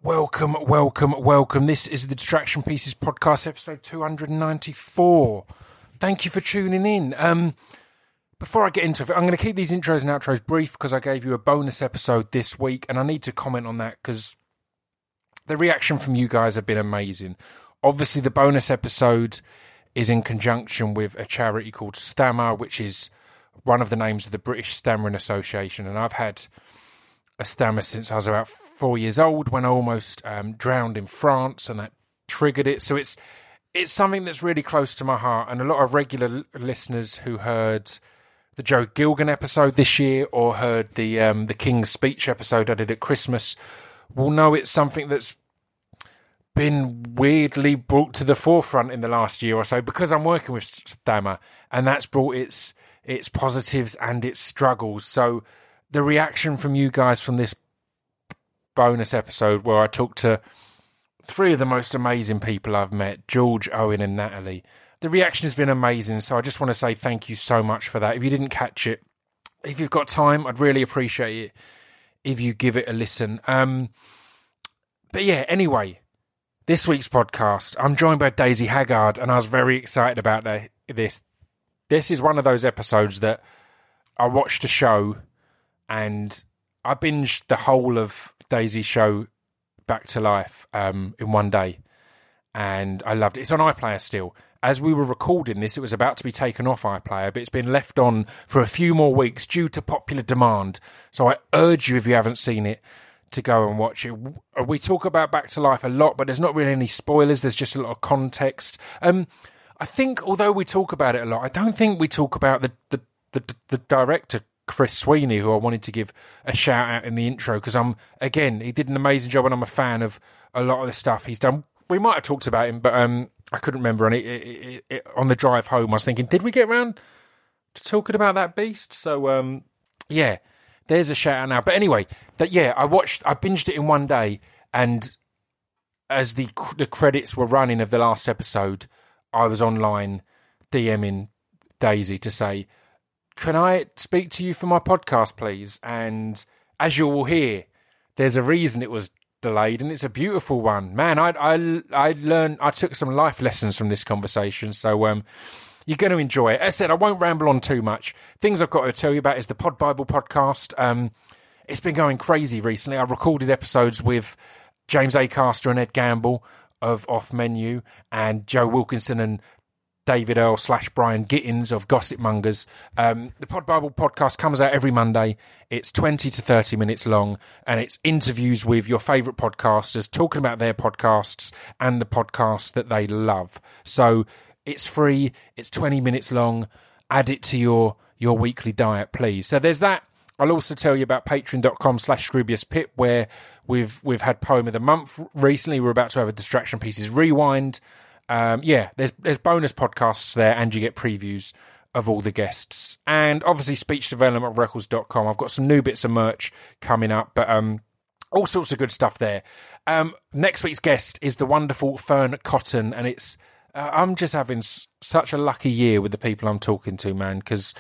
Welcome. This is the Distraction Pieces podcast, episode 294. Thank you for tuning in. Before I get into it, I'm going to keep these intros and outros brief because I gave you a bonus episode this week, and I need to comment on that because the reaction from you guys have been amazing. Obviously, the bonus episode is in conjunction with a charity called Stammer, which is one of the names of the British Stammering Association, and I've had a stammer since I was about 4 years old when I almost drowned in France, and that triggered it. So it's something that's really close to my heart, and a lot of regular listeners who heard the Joe Gilgan episode this year or heard the King's Speech episode I did at Christmas will know it's something that's been weirdly brought to the forefront in the last year or so because I'm working with Stammer, and that's brought its positives and its struggles. So the reaction from you guys from this bonus episode where I talked to three of the most amazing people I've met, George, Owen and Natalie, the reaction has been amazing. So I just want to say thank you so much for that. If you didn't catch it, if you've got time, I'd really appreciate it if you give it a listen. But yeah, anyway, this week's podcast, I'm joined by Daisy Haggard, and I was very excited about this. This is one of those episodes that I watched a show and I binged the whole of Daisy's show back to life in one day, and I loved it. It's on iPlayer still. As we were recording this, it was about to be taken off iPlayer, but it's been left on for a few more weeks due to popular demand. So I urge you, if you haven't seen it, to go and watch it. We talk about Back to Life a lot, but there's not really any spoilers. There's just a lot of context. I think, although we talk about it a lot, I don't think we talk about the director, Chris Sweeney, who I wanted to give a shout out in the intro because he did an amazing job, and I'm a fan of a lot of the stuff he's done. We might have talked about him, but I couldn't remember. And on the drive home, I was thinking, did we get around to talking about that beast? So yeah. There's a shout out now. But anyway, I binged it in one day, and as the credits were running of the last episode, I was online DMing Daisy to say, can I speak to you for my podcast, please? And as you will hear, there's a reason it was delayed, and it's a beautiful one. Man, I took some life lessons from this conversation, so you're going to enjoy it. As I said, I won't ramble on too much. Things I've got to tell you about is the Pod Bible podcast. It's been going crazy recently. I recorded episodes with James Acaster and Ed Gamble of Off Menu, and Joe Wilkinson and David Earl / Brian Gittins of Gossip Mongers. The Pod Bible podcast comes out every Monday. It's 20 to 30 minutes long, and it's interviews with your favourite podcasters talking about their podcasts and the podcasts that they love. So it's free. It's 20 minutes long. Add it to your weekly diet, please. So there's that. I'll also tell you about patreon.com/ScroobiusPip, where we've had Poem of the Month recently. We're about to have a Distraction Pieces Rewind. There's bonus podcasts there, and you get previews of all the guests. And obviously speechdevelopmentrecords.com. I've got some new bits of merch coming up, but all sorts of good stuff there. Next week's guest is the wonderful Fern Cotton, and it's I'm just having such a lucky year with the people I'm talking to, man, because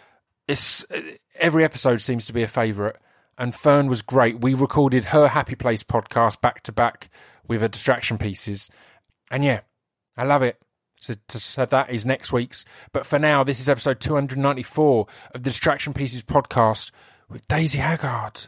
every episode seems to be a favourite, and Fern was great. We recorded her Happy Place podcast back to back with her Distraction Pieces, and yeah, I love it. So that is next week's. But for now, this is episode 294 of the Distraction Pieces podcast with Daisy Haggard.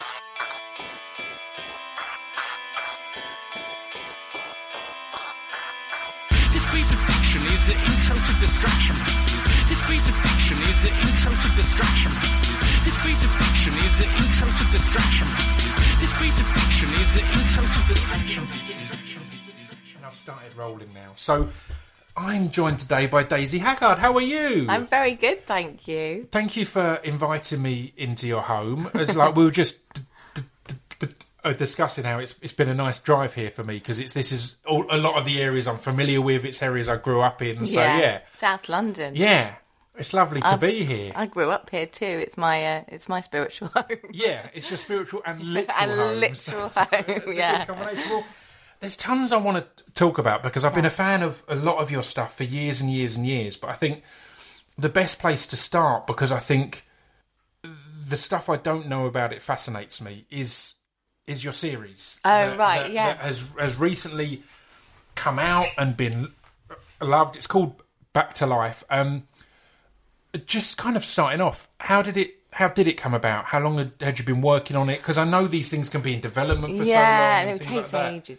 This piece of fiction is the intro to Distraction Pieces. This piece of fiction is the intro to Distraction Pieces. This piece of fiction is the intro to Distraction Pieces. This piece of fiction is the intro to Distraction Pieces. And I've started rolling now. So I'm joined today by Daisy Haggard. How are you? I'm very good, thank you. Thank you for inviting me into your home. It's like we were just discussing how it's been a nice drive here for me because this is a lot of the areas I'm familiar with. It's areas I grew up in. So yeah, South London. Yeah, it's lovely to be here. I grew up here too. It's my spiritual home. Yeah, it's your spiritual and literal and home. literal So home. it's Yeah. a good combination. Well, there's tons I want to talk about because I've been a fan of a lot of your stuff for years and years and years. But I think the best place to start, because I think the stuff I don't know about it fascinates me, is is your series. Right, yeah. That has recently come out and been loved. It's called Back to Life. Just kind of starting off, how did it come about? How long had you been working on it? Because I know these things can be in development for so long. Yeah, and it things takes like that. ages.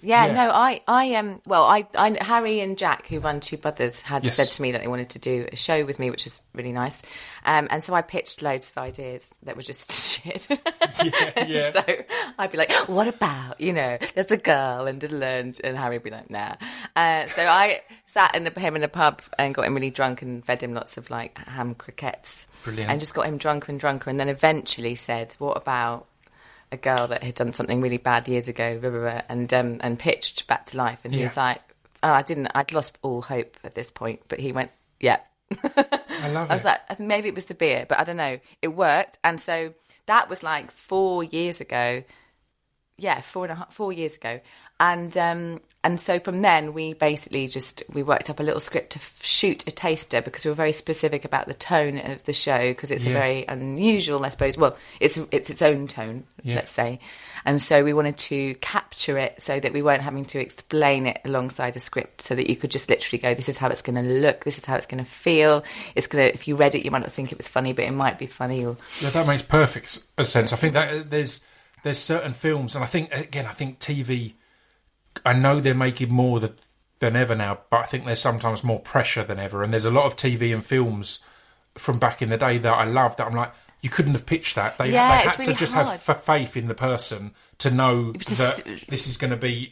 I Harry and Jack, who run Two Brothers, had Yes. said to me that they wanted to do a show with me, which was really nice. And so I pitched loads of ideas that were just shit. Yeah. So I'd be like, what about, there's a girl and Harry would be like, nah. So I sat him in a pub and got him really drunk and fed him lots of like ham croquettes. Brilliant. And just got him drunker and drunker, and then eventually said, what about a girl that had done something really bad years ago, blah, blah, blah, and pitched Back to Life. And he was like, I'd lost all hope at this point, but he went, yeah. I love it. I was like, I think maybe it was the beer, but I don't know. It worked. And so that was like 4 years ago. Yeah, 4 years ago. And so from then we basically we worked up a little script to shoot a taster, because we were very specific about the tone of the show, because it's a very unusual, I suppose. Well, it's its own tone, let's say. And so we wanted to capture it so that we weren't having to explain it alongside a script, so that you could just literally go, this is how it's going to look, this is how it's going to feel. If you read it, you might not think it was funny, but it might be funny. Yeah, that makes perfect sense. I think that there's certain films, and I think TV, I know they're making more than ever now, but I think there's sometimes more pressure than ever. And there's a lot of TV and films from back in the day that I love, that I'm like, you couldn't have pitched that. They had it's really to just hard. have faith in the person to know that this is going to be,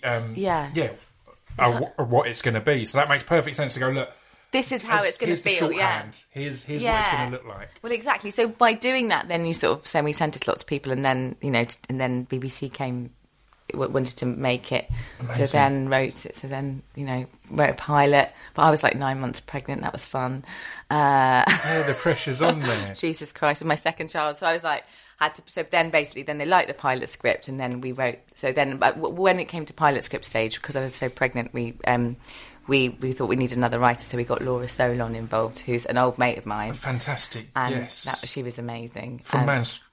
what it's going to be. So that makes perfect sense to go, look, this is how it's going to feel. Here's what it's going to look like. Well, exactly. So by doing that, then you sort of, so we sent it to lots of people, and then, and then BBC wanted to make it. Amazing. So then wrote it. So then, wrote a pilot. But I was like 9 months pregnant. That was fun. The pressure's on there. Jesus Christ, and my second child. So I was like, so then basically, then they liked the pilot script, and then we wrote. So then, but when it came to pilot script stage, because I was so pregnant, we thought we needed another writer, so we got Laura Solon involved, who's an old mate of mine. Fantastic, and yes. she was amazing. From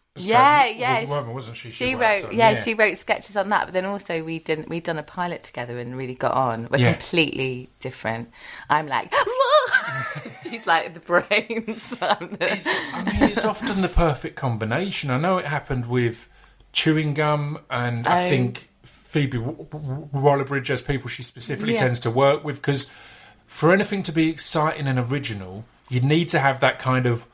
Woman, wasn't she? She wrote, she wrote sketches on that. But then also we'd done a pilot together and really got on. We're completely different. I'm like, she's like the brains. It's often the perfect combination. I know it happened with Chewing Gum, and I think Phoebe Waller-Bridge has people she specifically tends to work with, because for anything to be exciting and original, you need to have that kind of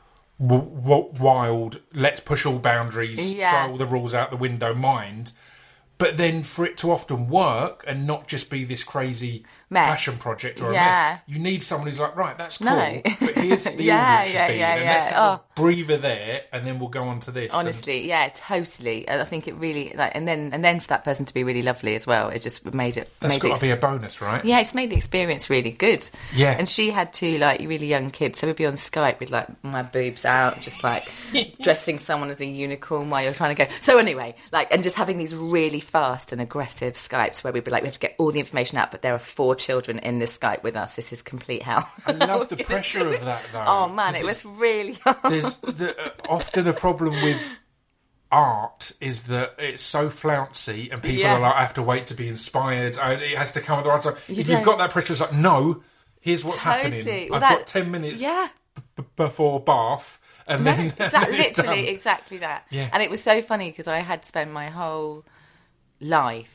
wild, let's push all boundaries, throw all the rules out the window mind. But then for it to often work and not just be this crazy passion project or a mess, you need someone who's like, right, that's cool, but here's the order it should be. And let's have a breather there, and then we'll go on to this. Honestly, totally. I think it really, and then for that person to be really lovely as well, it just made it... That's got to be a bonus, right? Yeah, it's made the experience really good. Yeah. And she had 2 like really young kids, so we'd be on Skype with like my boobs out, just like dressing someone as a unicorn while you're trying to go. So anyway, and just having these really fast and aggressive Skypes where we'd be like, we have to get all the information out, but there are 4 children in this Skype with us. This is complete hell. I love the pressure of that, though. Oh man, it was really hard. There's often a problem with art is that it's so flouncy, and people are like, I have to wait to be inspired. It has to come at the right time. If you've got that pressure, it's like, no, here's what's happening. I've got 10 minutes before bath. And then literally exactly that. Yeah. And it was so funny because I had spent my whole life,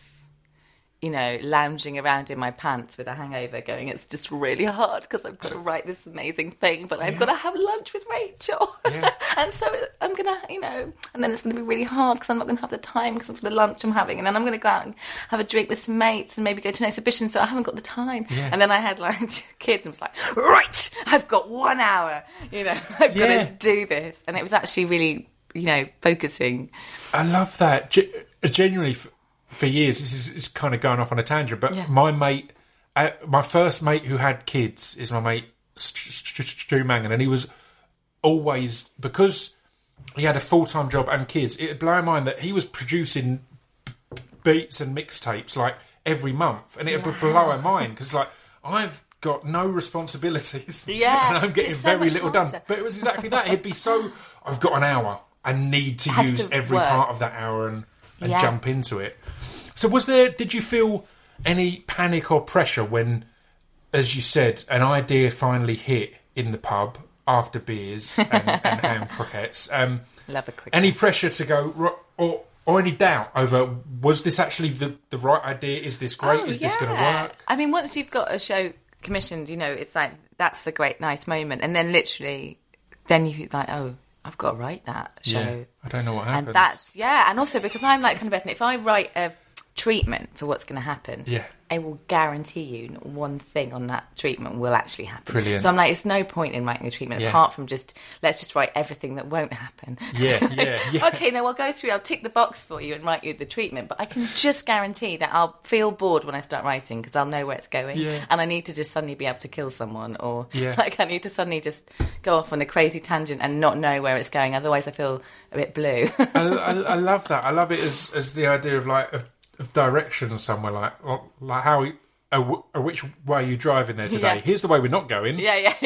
lounging around in my pants with a hangover going, it's just really hard because I've got to write this amazing thing, but I've got to have lunch with Rachel. Yeah. And so I'm going to, and then it's going to be really hard because I'm not going to have the time because of the lunch I'm having. And then I'm going to go out and have a drink with some mates and maybe go to an exhibition, so I haven't got the time. Yeah. And then I had kids and was like, right, I've got 1 hour, I've got to do this. And it was actually really, focusing. I love that. Genuinely, for years, this is kind of going off on a tangent, but my mate, my first mate who had kids is my mate Stu Mangan, and he was always, because he had a full-time job and kids, it'd blow my mind that he was producing beats and mixtapes every month, and it would blow our mind because I've got no responsibilities and I'm getting very little done. But it was exactly that. He'd be I've got an hour, I need to use every part of that hour, and and Yeah. jump into it. So did you feel any panic or pressure when, as you said, an idea finally hit in the pub after beers and ham croquettes? Love a quick. Any pressure to go, or any doubt over, was this actually the right idea? Is this great? Is this going to work? I mean, once you've got a show commissioned, it's like, that's the great, nice moment. And then literally, then you like, oh, I've got to write that show. Yeah, I don't know what happens. And that's, and also because I'm like kind of person, if I write a treatment for what's going to happen, I will guarantee you not one thing on that treatment will actually happen. Brilliant. So I'm like, it's no point in writing a treatment apart from let's just write everything that won't happen. Yeah. Okay, now I'll tick the box for you and write you the treatment, but I can just guarantee that I'll feel bored when I start writing because I'll know where it's going, and I need to just suddenly be able to kill someone, or like I need to suddenly just go off on a crazy tangent and not know where it's going. Otherwise, I feel a bit blue. I love that. I love it as the idea of like of direction somewhere, like how which way are you driving there today? Here's the way we're not going.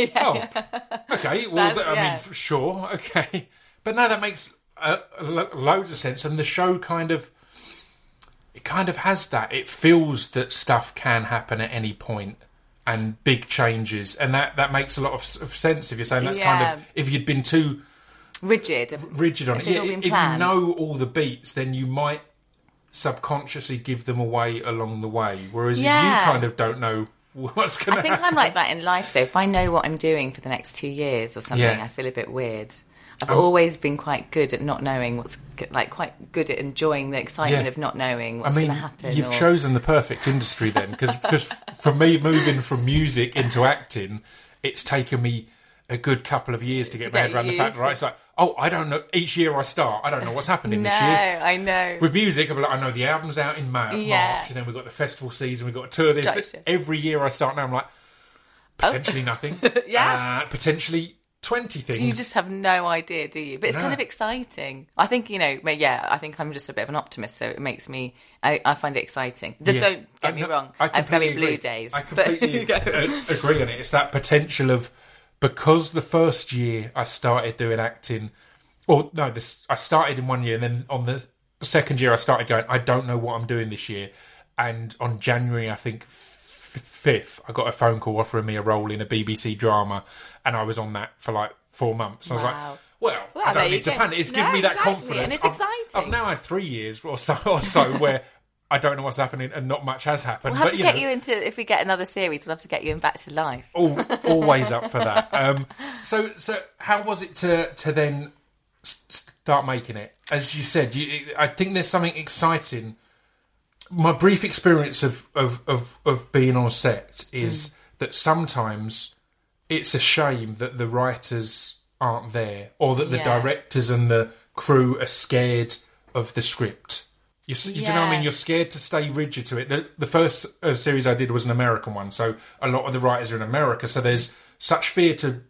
Okay, well, I mean, sure, okay, but no, that makes loads of sense, and the show kind of has that. It feels that stuff can happen at any point and big changes, and that makes a lot of sense. If you're saying that's kind of, if you'd been too rigid on it, if you know all the beats, then you might subconsciously give them away along the way, whereas you kind of don't know what's going to happen. I think I'm like that in life though. If I know what I'm doing for the next 2 years or something, I feel a bit weird. I've always been quite good at not knowing quite good at enjoying the excitement of not knowing what's going to happen. You've chosen the perfect industry then, because for me, moving from music into acting, it's taken me a good couple of years to get my head around the fact, right? It's like, I don't know. Each year I start, I don't know what's happening this year. No, I know. With music, I'm like, I know the album's out in March, and then we've got the festival season, we've got a tour. Every year I start now, I'm like, potentially nothing. Potentially 20 things. You just have no idea, do you? But it's kind of exciting. I think, I think I'm just a bit of an optimist, so it makes me, I find it exciting. Don't get me wrong, I have very blue days. I completely agree on it. It's that potential of, because the first year I started doing acting, I started in one year, and then on the second year I started going, I don't know what I'm doing this year. And on January, I think 5th, I got a phone call offering me a role in a BBC drama, and I was on that for like 4 months. I was like, well, I don't need to panic. It's given me that confidence. And it's exciting. I've now had 3 years or so where I don't know what's happening and not much has happened. We'll have to get you into, if we get another series, we'll have to get you in Back to Life. Always up for that. So how was it to then start making it? As you said, I think there's something exciting. My brief experience of being on set is that sometimes it's a shame that the writers aren't there, or that the directors and the crew are scared of the script. You know what I mean? You're scared to stay rigid to it. The first series I did was an American one, so a lot of the writers are in America, so there's such fear to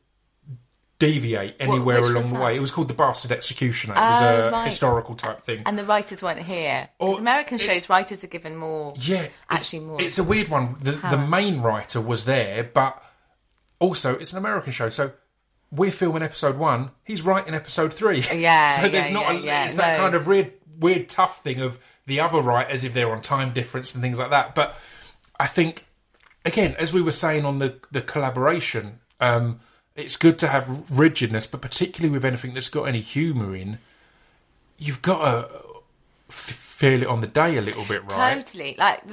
deviate anywhere along the way. It was called The Bastard Executioner. It was a historical type thing. And the writers weren't here. American shows, writers are given more... more... It's a weird one. The main writer was there, but also it's an American show, so we're filming episode 1, he's writing episode 3. So there's it's that kind of weird tough thing of the other writers, if they're on time difference and things like that. But I think, again, as we were saying on the collaboration, it's good to have rigidness, but particularly with anything that's got any humour in, you've got to feel it on the day a little bit, right? Totally.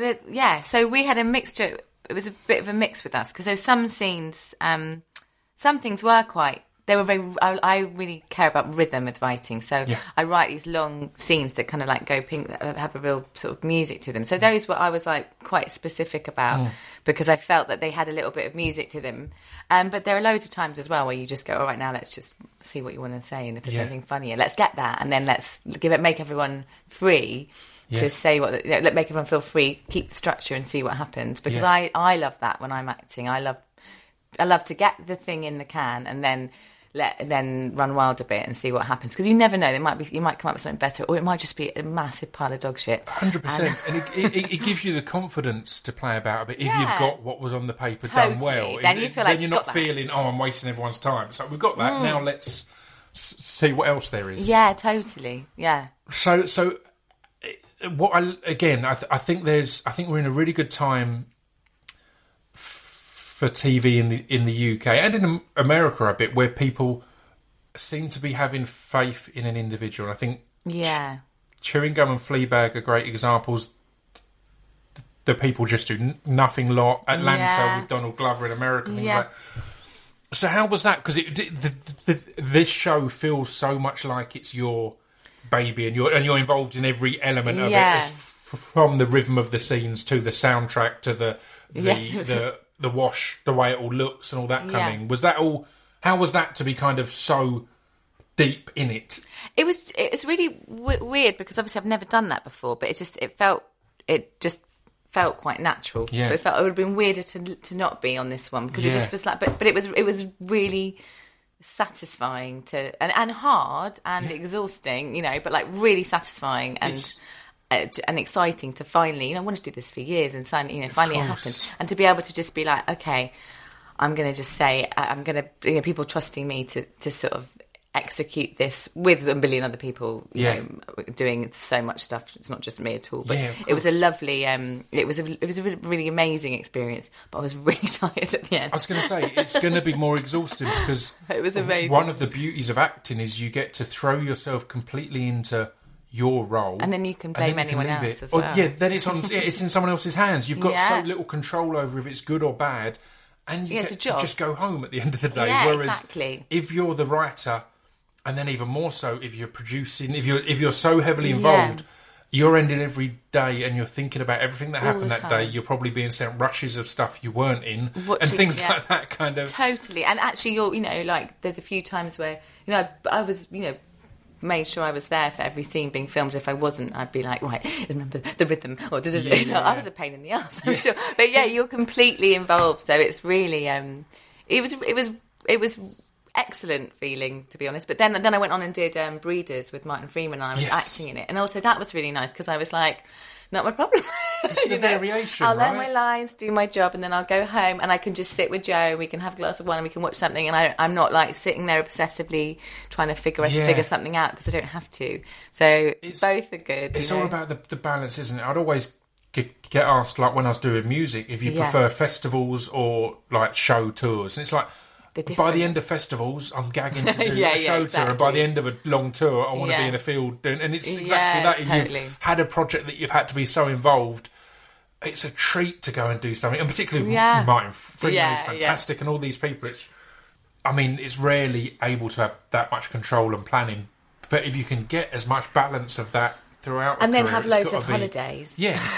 So we had a mixture. It was a bit of a mix with us, because there were some scenes, some things were quite... They were very... I really care about rhythm with writing, so I write these long scenes that kind of like go pink, that have a real sort of music to them. So those were I was like quite specific about, because I felt that they had a little bit of music to them. But there are loads of times as well where you just go, all right, now let's just see what you want to say, and if there's anything funnier, let's get that, and then let's make everyone free to say what... make everyone feel free, keep the structure and see what happens, because I love that when I'm acting. I love to get the thing in the can and then run wild a bit and see what happens, because you never know. You might come up with something better, or it might just be a massive pile of dog shit. 100%, and it gives you the confidence to play about a bit if you've got what was on the paper done well. Then you feel like you're not feeling, I'm wasting everyone's time. So we've got that. Now let's see what else there is. Yeah, totally. Yeah. So I think we're in a really good time for TV in the UK and in America a bit, where people seem to be having faith in an individual. I think Chewing Gum and Fleabag are great examples. The people just do nothing lot. Atlanta with Donald Glover in America. Things like. So how was that? Because this show feels so much like it's your baby, and you're involved in every element of it, from the rhythm of the scenes to the soundtrack to the wash, the way it all looks, and all that kind of thing. Was that all? How was that to be kind of so deep in it? It's really weird, because obviously I've never done that before, but it just felt quite natural. Yeah. It would have been weirder to not be on this one, because it just was like, but it was really satisfying and hard and exhausting, but like really satisfying and exciting to finally, I wanted to do this for years, and finally it happened, and to be able to just be like, okay, I'm going to just say, I'm going to, people trusting me to sort of execute this with a million other people, doing so much stuff. It's not just me at all, but it was a lovely, it was a really amazing experience, but I was really tired at the end. I was going to say, it's going to be more exhausting, because it was amazing. One of the beauties of acting is you get to throw yourself completely into your role, and then you can blame anyone else as well. Then it's in someone else's hands. You've got so little control over if it's good or bad, and you get to just go home at the end of the day. Whereas if you're the writer, and then even more so if you're producing, if you're so heavily involved, you're ending every day and you're thinking about everything that happened that day. You're probably being sent rushes of stuff you weren't in, and things like that kind of. Totally. And actually, you're, like, there's a few times where, I was, made sure I was there for every scene being filmed. If I wasn't, I'd be like, right, remember the rhythm, or I was a pain in the ass, I'm sure. But you're completely involved. So it's really, it was excellent feeling, to be honest. But then I went on and did Breeders with Martin Freeman, and I was acting in it, and also that was really nice, because I was like, not my problem. It's the variation, I'll learn my lines, do my job, and then I'll go home and I can just sit with Joe, we can have a glass of wine and we can watch something, and I'm not like sitting there obsessively trying to figure something out, because I don't have to. So both are good. It's all about the balance, isn't it? I'd always get asked, like when I was doing music, if you prefer festivals or like show tours, and it's like, by the end of festivals, I'm gagging to do a show tour, and by the end of a long tour, I want to be in a field doing. And it's exactly that. If you've had a project that you've had to be so involved, it's a treat to go and do something. And particularly Martin Freeman is fantastic, and all these people. It's rarely able to have that much control and planning. But if you can get as much balance of that throughout, and then have loads of holidays.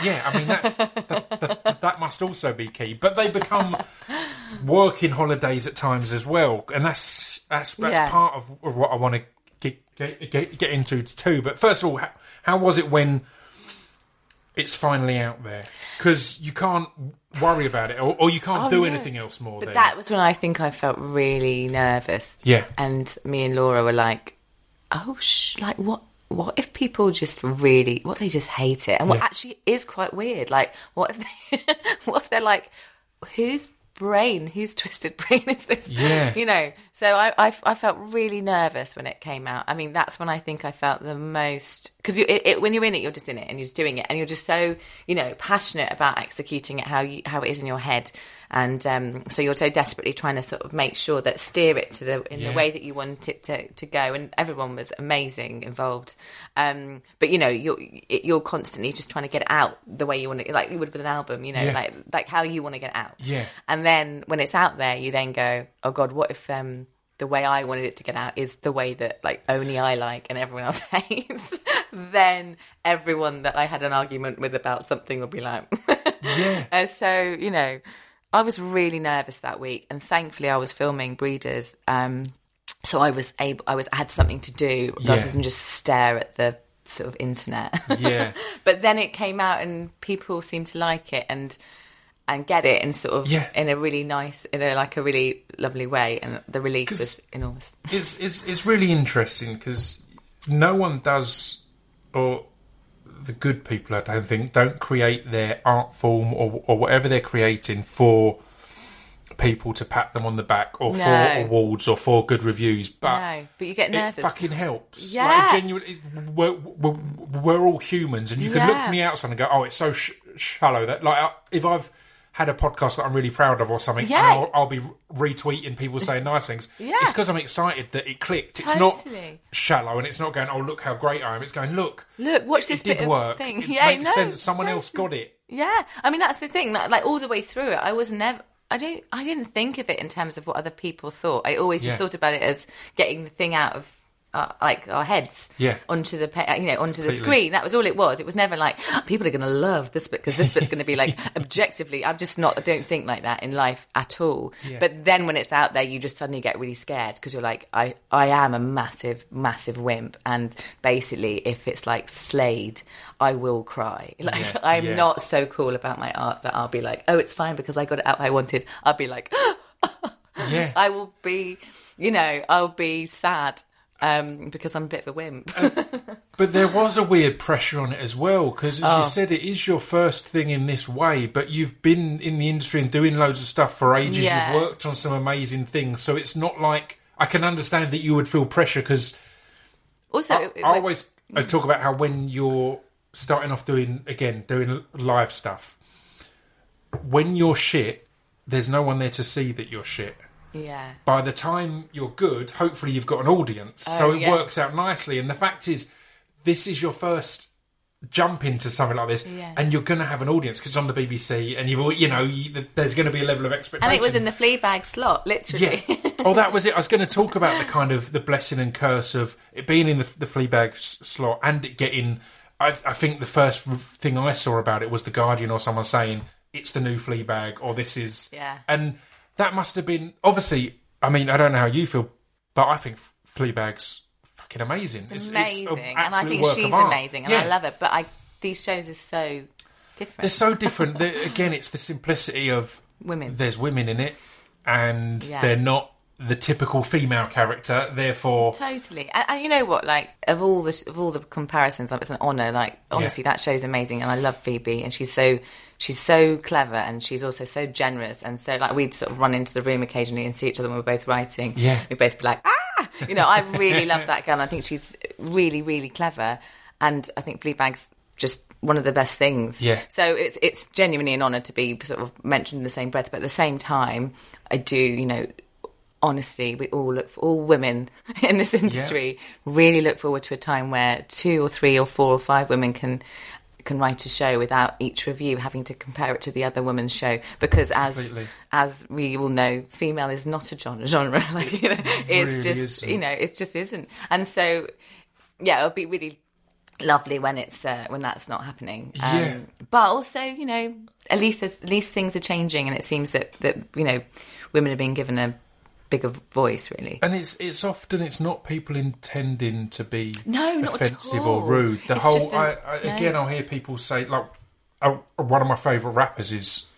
That must also be key. But they become working holidays at times as well, and that's part of what I want to get into too. But first of all, how was it when it's finally out there? Because you can't worry about it, or you can't do anything else more. But that was when I think I felt really nervous. Yeah, and me and Laura were like, like what? What if people just really, what if they just hate it? And what actually is quite weird, like, what if they're like, whose twisted brain is this? Yeah. So I felt really nervous when it came out. I mean, that's when I think I felt the most, because when you're in it, you're just in it, and you're just doing it, and you're just so, passionate about executing it how it is in your head. And so you're so desperately trying to sort of make sure that steer it in the way that you want it to go. And everyone was amazing involved. But you're constantly just trying to get it out the way you want it, like you would with an album. Like how you want to get it out. Yeah. And then when it's out there, you then go, oh God, what if the way I wanted it to get out is the way that like only I like and everyone else hates? Then everyone that I had an argument with about something will be like, and so I was really nervous that week, and thankfully I was filming Breeders, so I had something to do rather than just stare at the sort of internet. Yeah. But then it came out, and people seemed to like it and get it, and sort of in a really nice, a really lovely way, and the relief was enormous. It's really interesting, because no one does, or the good people, I don't think, don't create their art form or whatever they're creating for people to pat them on the back or No. for awards or for good reviews, but No, but you get nervous. it fucking helps. Yeah. Like, genuinely, we're all humans, and you can look Yeah. from the outside and go, "Oh, it's so shallow." That like, if I've had a podcast that I'm really proud of or something, Yeah. and I'll be retweeting people saying nice things. Yeah. It's because I'm excited that it clicked. It's not Totally. shallow, and it's not going, "Oh, look how great I am." It's going, "Look, Watch this it bit did of work. thing." It Yeah, makes no, sense. Someone totally. else got it." Yeah, I mean that's the thing. Like all the way through it, I was never. I didn't think of it in terms of what other people thought. I always just Yeah. thought about it as getting the thing out of like our heads onto the onto the screen. That was all it was. It was never like people are going to love this bit because this bit's going to be like objectively. I don't think like that in life at all. Yeah. But then when it's out there, you just suddenly get really scared because you're like, I am a massive wimp, and basically if it's like Slade, I will cry. Like Yeah, I'm yeah. not so cool about my art that I'll be like, oh, it's fine because I got it out I wanted. I'll be like, Yeah. I will be, I'll be sad because I'm a bit of a wimp. But there was a weird pressure on it as well, because as you said, it is your first thing in this way, but you've been in the industry and doing loads of stuff for ages. Yeah. You've worked on some amazing things, so it's not like I can understand that you would feel pressure, because Also, I talk about how when you're starting off doing live stuff, when you're shit, there's no one there to see that you're shit. yeah. By the time you're good, hopefully you've got an audience. So it yeah. works out nicely. And the fact is, this is your first jump into something like this, Yeah. and you're going to have an audience because it's on the BBC, and there's going to be a level of expectation. And it was in the Fleabag slot, literally. Yeah. Oh, that was it. I was going to talk about the kind of the blessing and curse of it being in the Fleabag slot and it getting. I think the first thing I saw about it was The Guardian or someone saying it's the new Fleabag or this is. Yeah. And that must have been obviously. I mean, I don't know how you feel, but I think Fleabag's fucking amazing. It's an amazing. And I absolute think work she's of art. amazing. And Yeah. I love it. But these shows are so different. They're so different. Again, it's the simplicity of Women. There's women in it, and Yeah. they're not the typical female character. Therefore, Totally, and you know what? Like of all the comparisons, it's an honour. Like honestly, that show's amazing, and I love Phoebe, and she's so clever, and she's also so generous, and so like we'd sort of run into the room occasionally and see each other when we're both writing. Yeah. We'd both be like, ah, I really love that girl. And I think she's really, really clever, and I think Fleabag's just one of the best things. Yeah. So it's genuinely an honour to be sort of mentioned in the same breath, but at the same time, I do, honestly, we all women in this industry really look forward to a time where 2 or 3 or 4 or 5 women can write a show without each review having to compare it to the other woman's show, because Completely. as we all know, female is not a genre. Like it's really just isn't. it just isn't. And so it'll be really lovely when it's when that's not happening. Yeah. But also, at least things are changing, and it seems that women are being given a bigger voice, really. and it's often it's not people intending to be No, not at offensive all. or rude. The It's whole just again, I'll hear people say like one of my favourite rappers is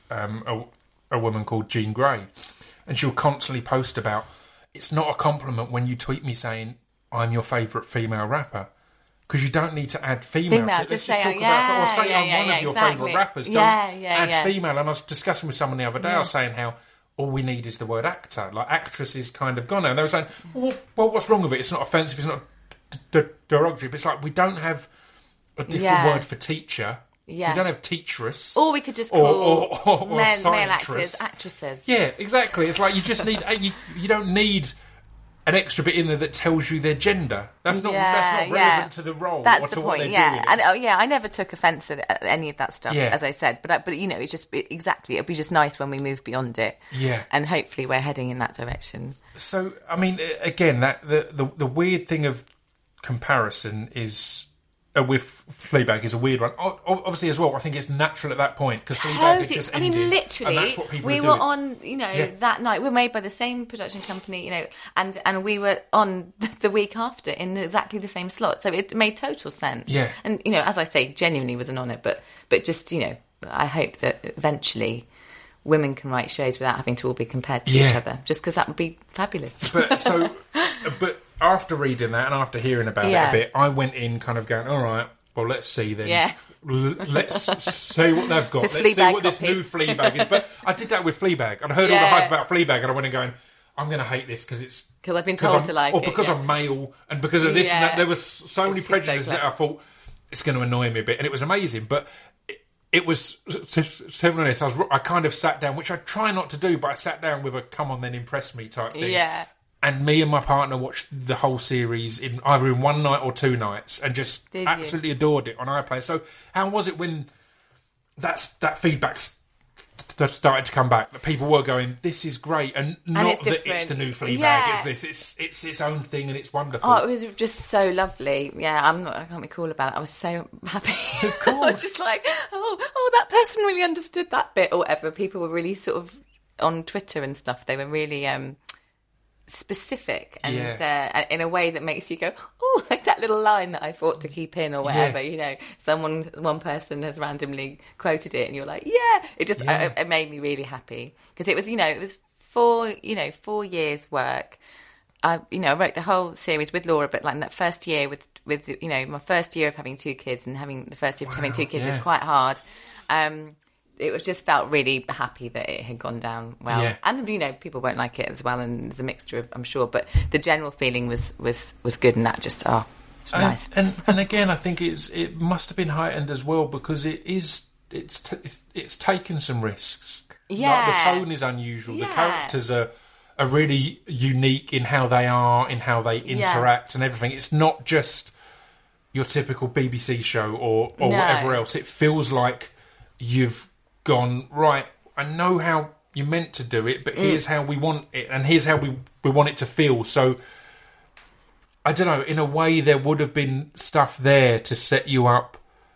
a woman called Jean Grey, and she'll constantly post about it's not a compliment when you tweet me saying I'm your favourite female rapper. Because you don't need to add female. Female, to it. Let's just just say, talk about it. Or say yeah, I'm one of your exactly. favourite rappers. Don't Yeah, add female. And I was discussing with someone the other day, I was saying how all we need is the word actor. Like, actress is kind of gone now. And they were saying, well, what's wrong with it? It's not offensive. It's not derogatory. But it's like we don't have a different word for teacher. Yeah. We don't have teacheress. Or we could just call or male actors scientress. actresses. Yeah, exactly. It's like you just need... you don't need an extra bit in there that tells you their gender. That's not relevant to the role That's or to the what point. they're doing. And I never took offence at any of that stuff, Yeah. as I said. But it's just exactly. It'd be just nice when we move beyond it. Yeah. And hopefully we're heading in that direction. So, I mean, again, that the weird thing of comparison is with Fleabag is a weird one. Obviously, as well, I think it's natural at that point because Fleabag had just ended. Literally, and that's what people we are were doing. on, that night. We were made by the same production company, and we were on the week after in exactly the same slot. So it made total sense. Yeah. And as I say, genuinely was an honour. But just I hope that eventually women can write shows without having to all be compared to each other. Just because that would be fabulous. But after reading that and after hearing about it a bit, I went in kind of going, all right, well, let's see then. Yeah. Let's see what they've got. This Let's see Fleabag what this copy. new Fleabag is. But I did that with Fleabag. I'd heard all the hype about Fleabag, and I went and going, I'm going to hate this because it's... Because I've been told to like it. Or because I'm male, and because of this and that. There was so many It's just so prejudices that clever. I thought, it's going to annoy me a bit. And it was amazing. But it was, to be honest, I kind of sat down, which I try not to do, but I sat down with a come on then impress me type thing. Yeah. And me and my partner watched the whole series in either in one night or 2 nights, and just Did you? absolutely adored it on iPlayer. So, how was it when that feedback started to come back? That people were going, "This is great," and not it's that it's different. the new Fleabag. Yeah. It's this. It's its own thing, and it's wonderful. Oh, it was just so lovely. Yeah, I can't be cool about it. I was so happy. Of course. I was just like, oh, that person really understood that bit or whatever. People were really sort of on Twitter and stuff. They were really specific and in a way that makes you go, oh, like that little line that I thought to keep in or whatever. You know, one person has randomly quoted it, and you're like, yeah. It just it made me really happy because it was, it was 4 years work. I wrote the whole series with Laura, but like in that first year with my first year of having 2 kids and having the first year of having 2 kids is quite hard. It was just felt really happy that it had gone down well. Yeah. And, people won't like it as well, and there's a mixture of, I'm sure, but the general feeling was good, and that just, it's nice. And again, I think it must have been heightened as well because it's taken some risks. Yeah. Like the tone is unusual. Yeah. The characters are really unique in how they are, in how they interact and everything. It's not just your typical BBC show or whatever else. It feels like you've gone, right, I know how you meant to do it, but here's how we want it, and here's how we want it to feel. So, I don't know, in a way there would have been stuff there to set you up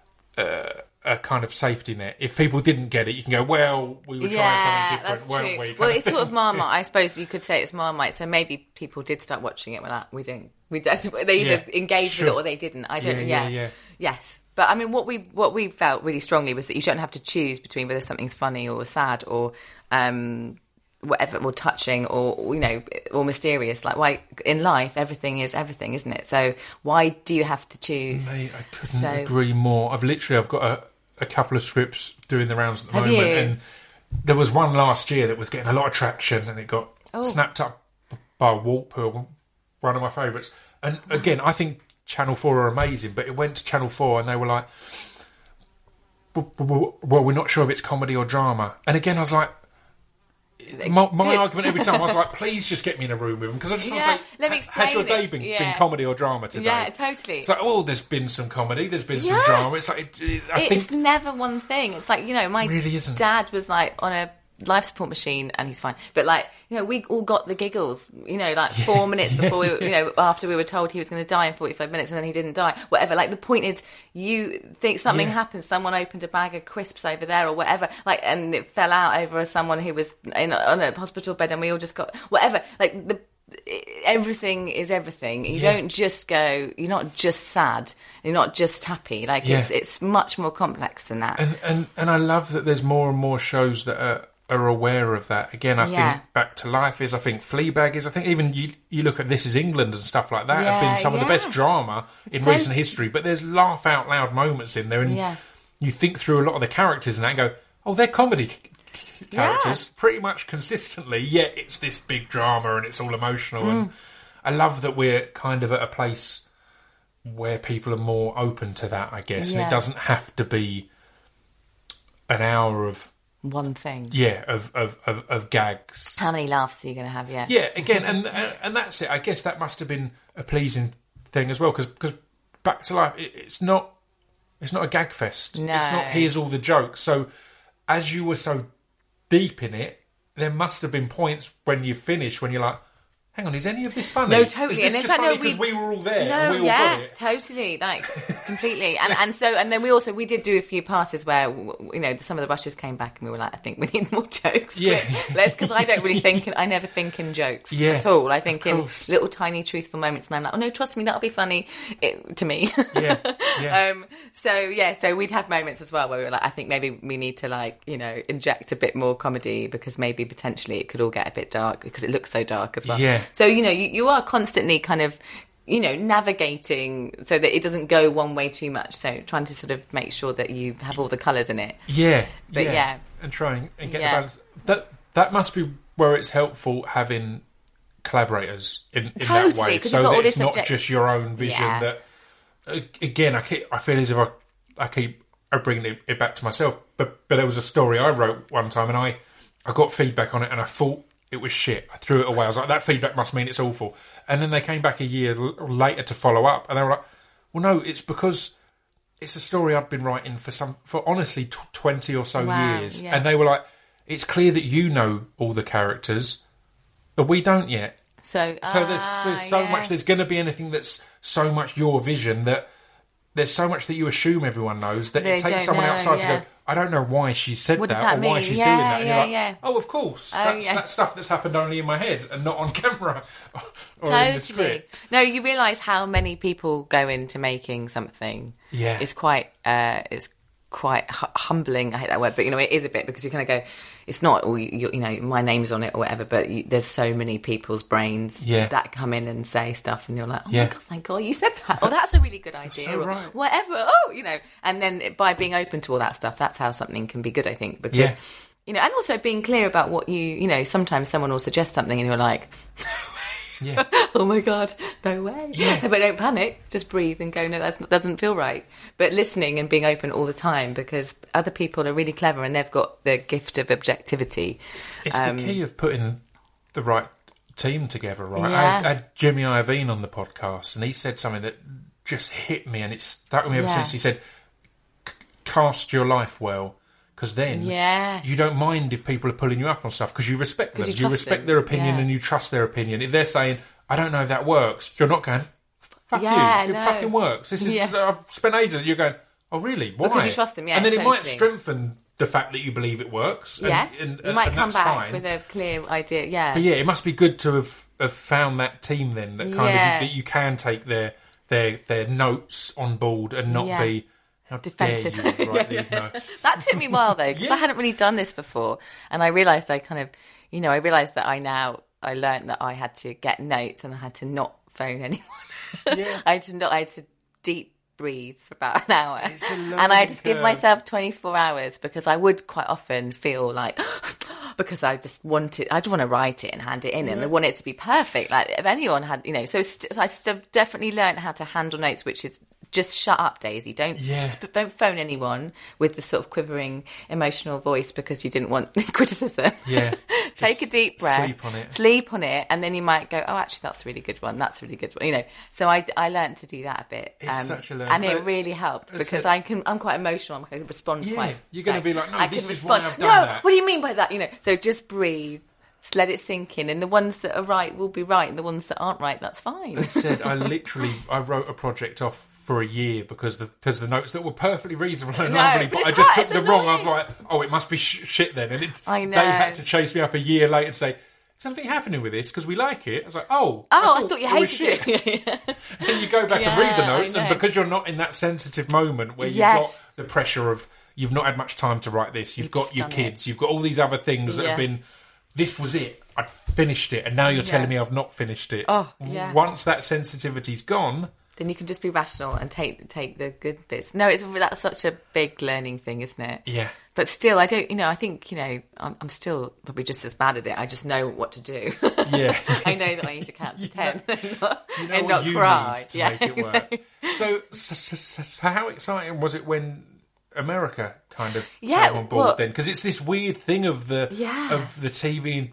a kind of safety net. If people didn't get it, you can go, well, we were trying something different, weren't we? Well, it's sort of Marmite. I suppose you could say it's Marmite, so maybe people did start watching it. We're like, we didn't. They either engaged with it or they didn't. I don't know. Yeah. Yes. But I mean, what we felt really strongly was that you don't have to choose between whether something's funny or sad or whatever, or touching or or mysterious. Like, why in life everything is everything, isn't it? So why do you have to choose? Mate, I couldn't agree more. I've got a couple of scripts doing the rounds at the moment, and there was one last year that was getting a lot of traction, and it got snapped up by Warp, who are one of my favourites. And again, I think Channel 4 are amazing, but it went to Channel 4 and they were like, well, we're not sure if it's comedy or drama. And again, I was like, my argument every time, I was like, please just get me in a room with them, because I just want to say, let me explain has your day been comedy or drama today? Yeah, totally. It's like, there's been some comedy, there's been some drama. It's like, it's never one thing. It's like, my really isn't. Dad was like on a life support machine and he's fine, but like, we all got the giggles, like 4 minutes before we, after we were told he was going to die in 45 minutes and then he didn't die, whatever. Like, the point is, you think something happened, someone opened a bag of crisps over there or whatever, like, and it fell out over someone who was on a hospital bed and we all just got whatever. Like, everything is everything. You don't just go, you're not just sad, you're not just happy. Like, it's much more complex than that. And I love that there's more and more shows that are aware of that. Again, I think Back to Life is, I think Fleabag is, I think even you look at This Is England and stuff like that have been some of the best drama in recent history, but there's laugh out loud moments in there, and you think through a lot of the characters and that and go, they're comedy characters pretty much consistently, yet it's this big drama and it's all emotional. And I love that we're kind of at a place where people are more open to that, I guess, and it doesn't have to be an hour of one thing. Of gags. How many laughs are you going to have? Yeah, again, and that's it. I guess that must have been a pleasing thing as well, because Back to Life, it's not a gag fest. No. It's not here's all the jokes. So as you were so deep in it, there must have been points when you finish when you're like, hang on, is any of this funny? No, totally. Is this just funny because we were all there and we all got it? Totally, like, completely. And then we did do a few passes where, some of the rushes came back and we were like, I think we need more jokes. Yeah. Because I don't really I never think in jokes at all. I think in little tiny truthful moments, and I'm like, oh no, trust me, that'll be funny to me. Yeah. So we'd have moments as well where we were like, I think maybe we need to inject a bit more comedy, because maybe potentially it could all get a bit dark because it looks so dark as well. Yeah. So, you are constantly kind of navigating so that it doesn't go one way too much. So trying to sort of make sure that you have all the colours in it. Yeah. But yeah. And trying and get the balance. That must be where it's helpful having collaborators in that way, so that it's not just your own vision. That again, I feel as if I keep bringing it back to myself. But there was a story I wrote one time, and I got feedback on it, and I thought it was shit. I threw it away. I was like, that feedback must mean it's awful. And then they came back a year later to follow up, and they were like, well, no, it's because it's a story I'd been writing for honestly 20 or so years. Yeah. And they were like, it's clear that you know all the characters, but we don't yet. So there's so much, there's going to be anything that's so much your vision that there's so much that you assume everyone knows that it takes someone outside to go, I don't know why she said that or why she's doing that. And you're like, oh, of course. That's stuff that's happened only in my head and not on camera or in the script. No, you realise how many people go into making something. Yeah. It's quite humbling. I hate that word, but it is a bit, because you kind of go, it's not all my name's on it or whatever, but there's so many people's brains that come in and say stuff, and you're like, oh my god, thank God you said that. Oh, that's a really good idea. So or right. Whatever. And then by being open to all that stuff, that's how something can be good, I think, because and also being clear about what sometimes someone will suggest something and you're like, yeah. Oh my God, no way. Yeah. But don't panic. Just breathe and go, no, that doesn't feel right. But listening and being open all the time, because other people are really clever and they've got the gift of objectivity. It's the key of putting the right team together, right? Yeah. I had Jimmy Iovine on the podcast, and he said something that just hit me, and it's stuck with me ever since. He said, cast your life well. Because then you don't mind if people are pulling you up on stuff, because you respect them. You respect their opinion and you trust their opinion. If they're saying, I don't know if that works, you're not going, fuck you, it fucking works. This is I've spent ages, you're going, oh really? Why? Because you trust them, and then it might strengthen the fact that you believe it works. And you might come back fine. with a clear idea, But it must be good to have found that team then, that kind of, that you can take their notes on board and not be... How defensive. Dare you write these notes? That took me a while though, because I hadn't really done this before, and I realised I realised that I learnt that I had to get notes and I had to not phone anyone. I had to deep breathe for about an hour, and I just give myself 24 hours, because I would quite often feel like because I just want to write it and hand it in, and I want it to be perfect. Like if anyone had, so I definitely learned how to handle notes, which is just shut up, Daisy. Don't phone anyone with the sort of quivering emotional voice because you didn't want criticism. Yeah. Take a deep breath. Sleep on it. And then you might go, oh, actually, that's a really good one. That's a really good one. So I learned to do that a bit. It's such a learning. And it really helped, because I'm quite emotional. I can respond quite. You're going to be like, no, this is why I've done that. What do you mean by that? So just breathe. Just let it sink in, and the ones that are right will be right, and the ones that aren't right, that's fine. They said I wrote a project off for a year because the notes that were perfectly reasonable and lovely, but I just took them wrong. I was like, oh, it must be shit then. And I know. They had to chase me up a year later and say, something happening with this because we like it. I was like, I thought you hated it. And you go back and read the notes, and because you're not in that sensitive moment where you've got the pressure of you've not had much time to write this, you've got your kids, you've got all these other things that have been, this was it, I'd finished it, and now you're telling me I've not finished it. Once that sensitivity's gone, then you can just be rational and take the good bits. No, that's such a big learning thing, isn't it? Yeah. But still, I don't. I think I'm still probably just as bad at it. I just know what to do. Yeah. I know that I need to count to 10 and not cry. Need to make it work. So how exciting was it when America kind of came on board then? Because it's this weird thing of the TV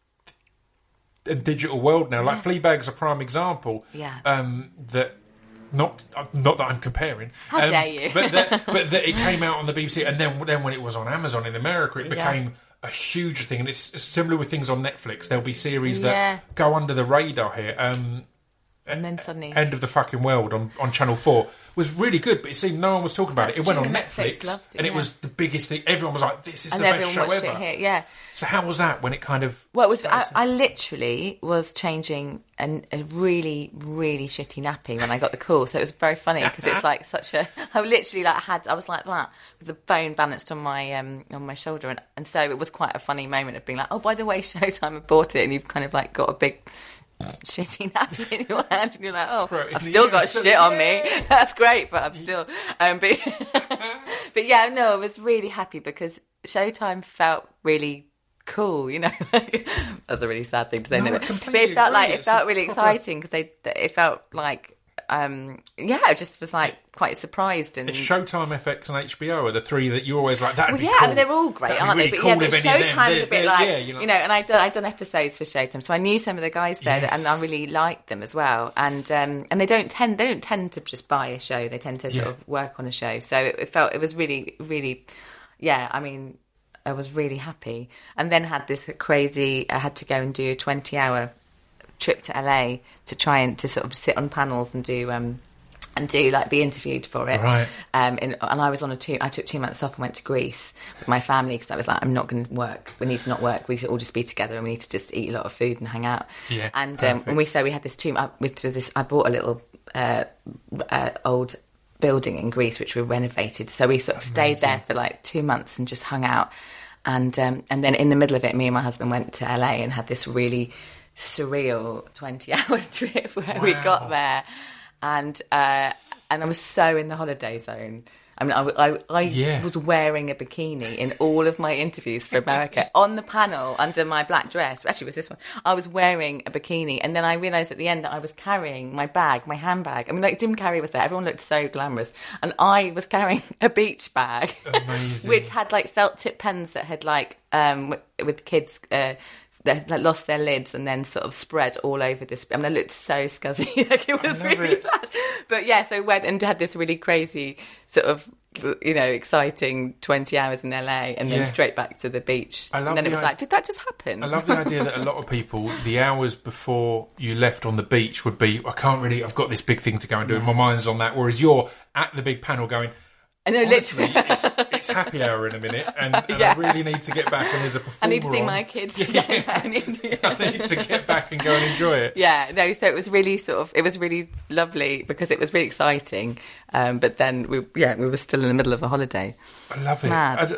and digital world now. Like Fleabag's a prime example. Yeah. That. Not that I'm comparing. How dare you? but that it came out on the BBC, and then when it was on Amazon in America, it became a huge thing. And it's similar with things on Netflix. There'll be series that go under the radar here. And then suddenly... End of the Fucking World on Channel 4 was really good, but it seemed no one was talking about it. It went on Netflix, and it was the biggest thing. Everyone was like, this is the best show ever. It here, So how was that when it kind of... Well, it was, I literally was changing a really, really shitty nappy when I got the call. So it was very funny because it's like such a... I literally I was like that with the phone balanced on my shoulder. And so it was quite a funny moment of being like, oh, by the way, Showtime have bought it. And you've kind of like got a big... shitty nappy in your hand, and you're like, oh, Right, I've still got so- shit on me. That's great, but I'm still. But yeah, no, I was really happy because Showtime felt really cool. That's a really sad thing to say. No, I but completely it felt agree. It's a really proper- exciting because it felt like. I just was like quite surprised and Showtime, FX, and HBO are the three that you always like. That'd well, be yeah, cool. I mean, they're all great, That'd be aren't really they? But cool yeah, but if any of them- Showtime's a bit like, yeah, and I'd done episodes for Showtime, so I knew some of the guys there, Yes. and I really liked them as well. And they don't tend to just buy a show; they tend to sort of work on a show. So it was really, really, yeah. I mean, I was really happy, and then had this crazy. I had to go and do a 20-hour trip to LA to try and to sort of sit on panels and do like be interviewed for it. Right. And I was on I took 2 months off and went to Greece with my family because I was like, I'm not going to work. We need to not work. We should all just be together and we need to just eat a lot of food and hang out. Yeah, And perfect. when we had this I bought a little old building in Greece which we renovated. So we sort of stayed there for like 2 months and just hung out. And then in the middle of it, me and my husband went to LA and had this really surreal 20-hour trip where we got there. And I was so in the holiday zone. I mean, I was wearing a bikini in all of my interviews for America on the panel under my black dress. Actually, it was this one. I was wearing a bikini, and then I realised at the end that I was carrying my handbag. I mean, like Jim Carrey was there. Everyone looked so glamorous, and I was carrying a beach bag, Amazing. which had like felt tip pens that had like with kids. That lost their lids and then sort of spread all over this. I mean, I looked so scuzzy, like it was really bad. But yeah, so went and had this really crazy sort of, exciting 20 hours in LA and then straight back to the beach. And then it was like, did that just happen? I love the idea that a lot of people, the hours before you left on the beach would be, I've got this big thing to go and do, and my mind's on that. Whereas you're at the big panel going, I know, honestly, literally. it's happy hour in a minute, and I really need to get back, and there's a performer I need to see on. my kids. I need to get back and go and enjoy it. Yeah, no, so it was really it was really lovely because it was really exciting. But then we were still in the middle of a holiday. I love it. Mad.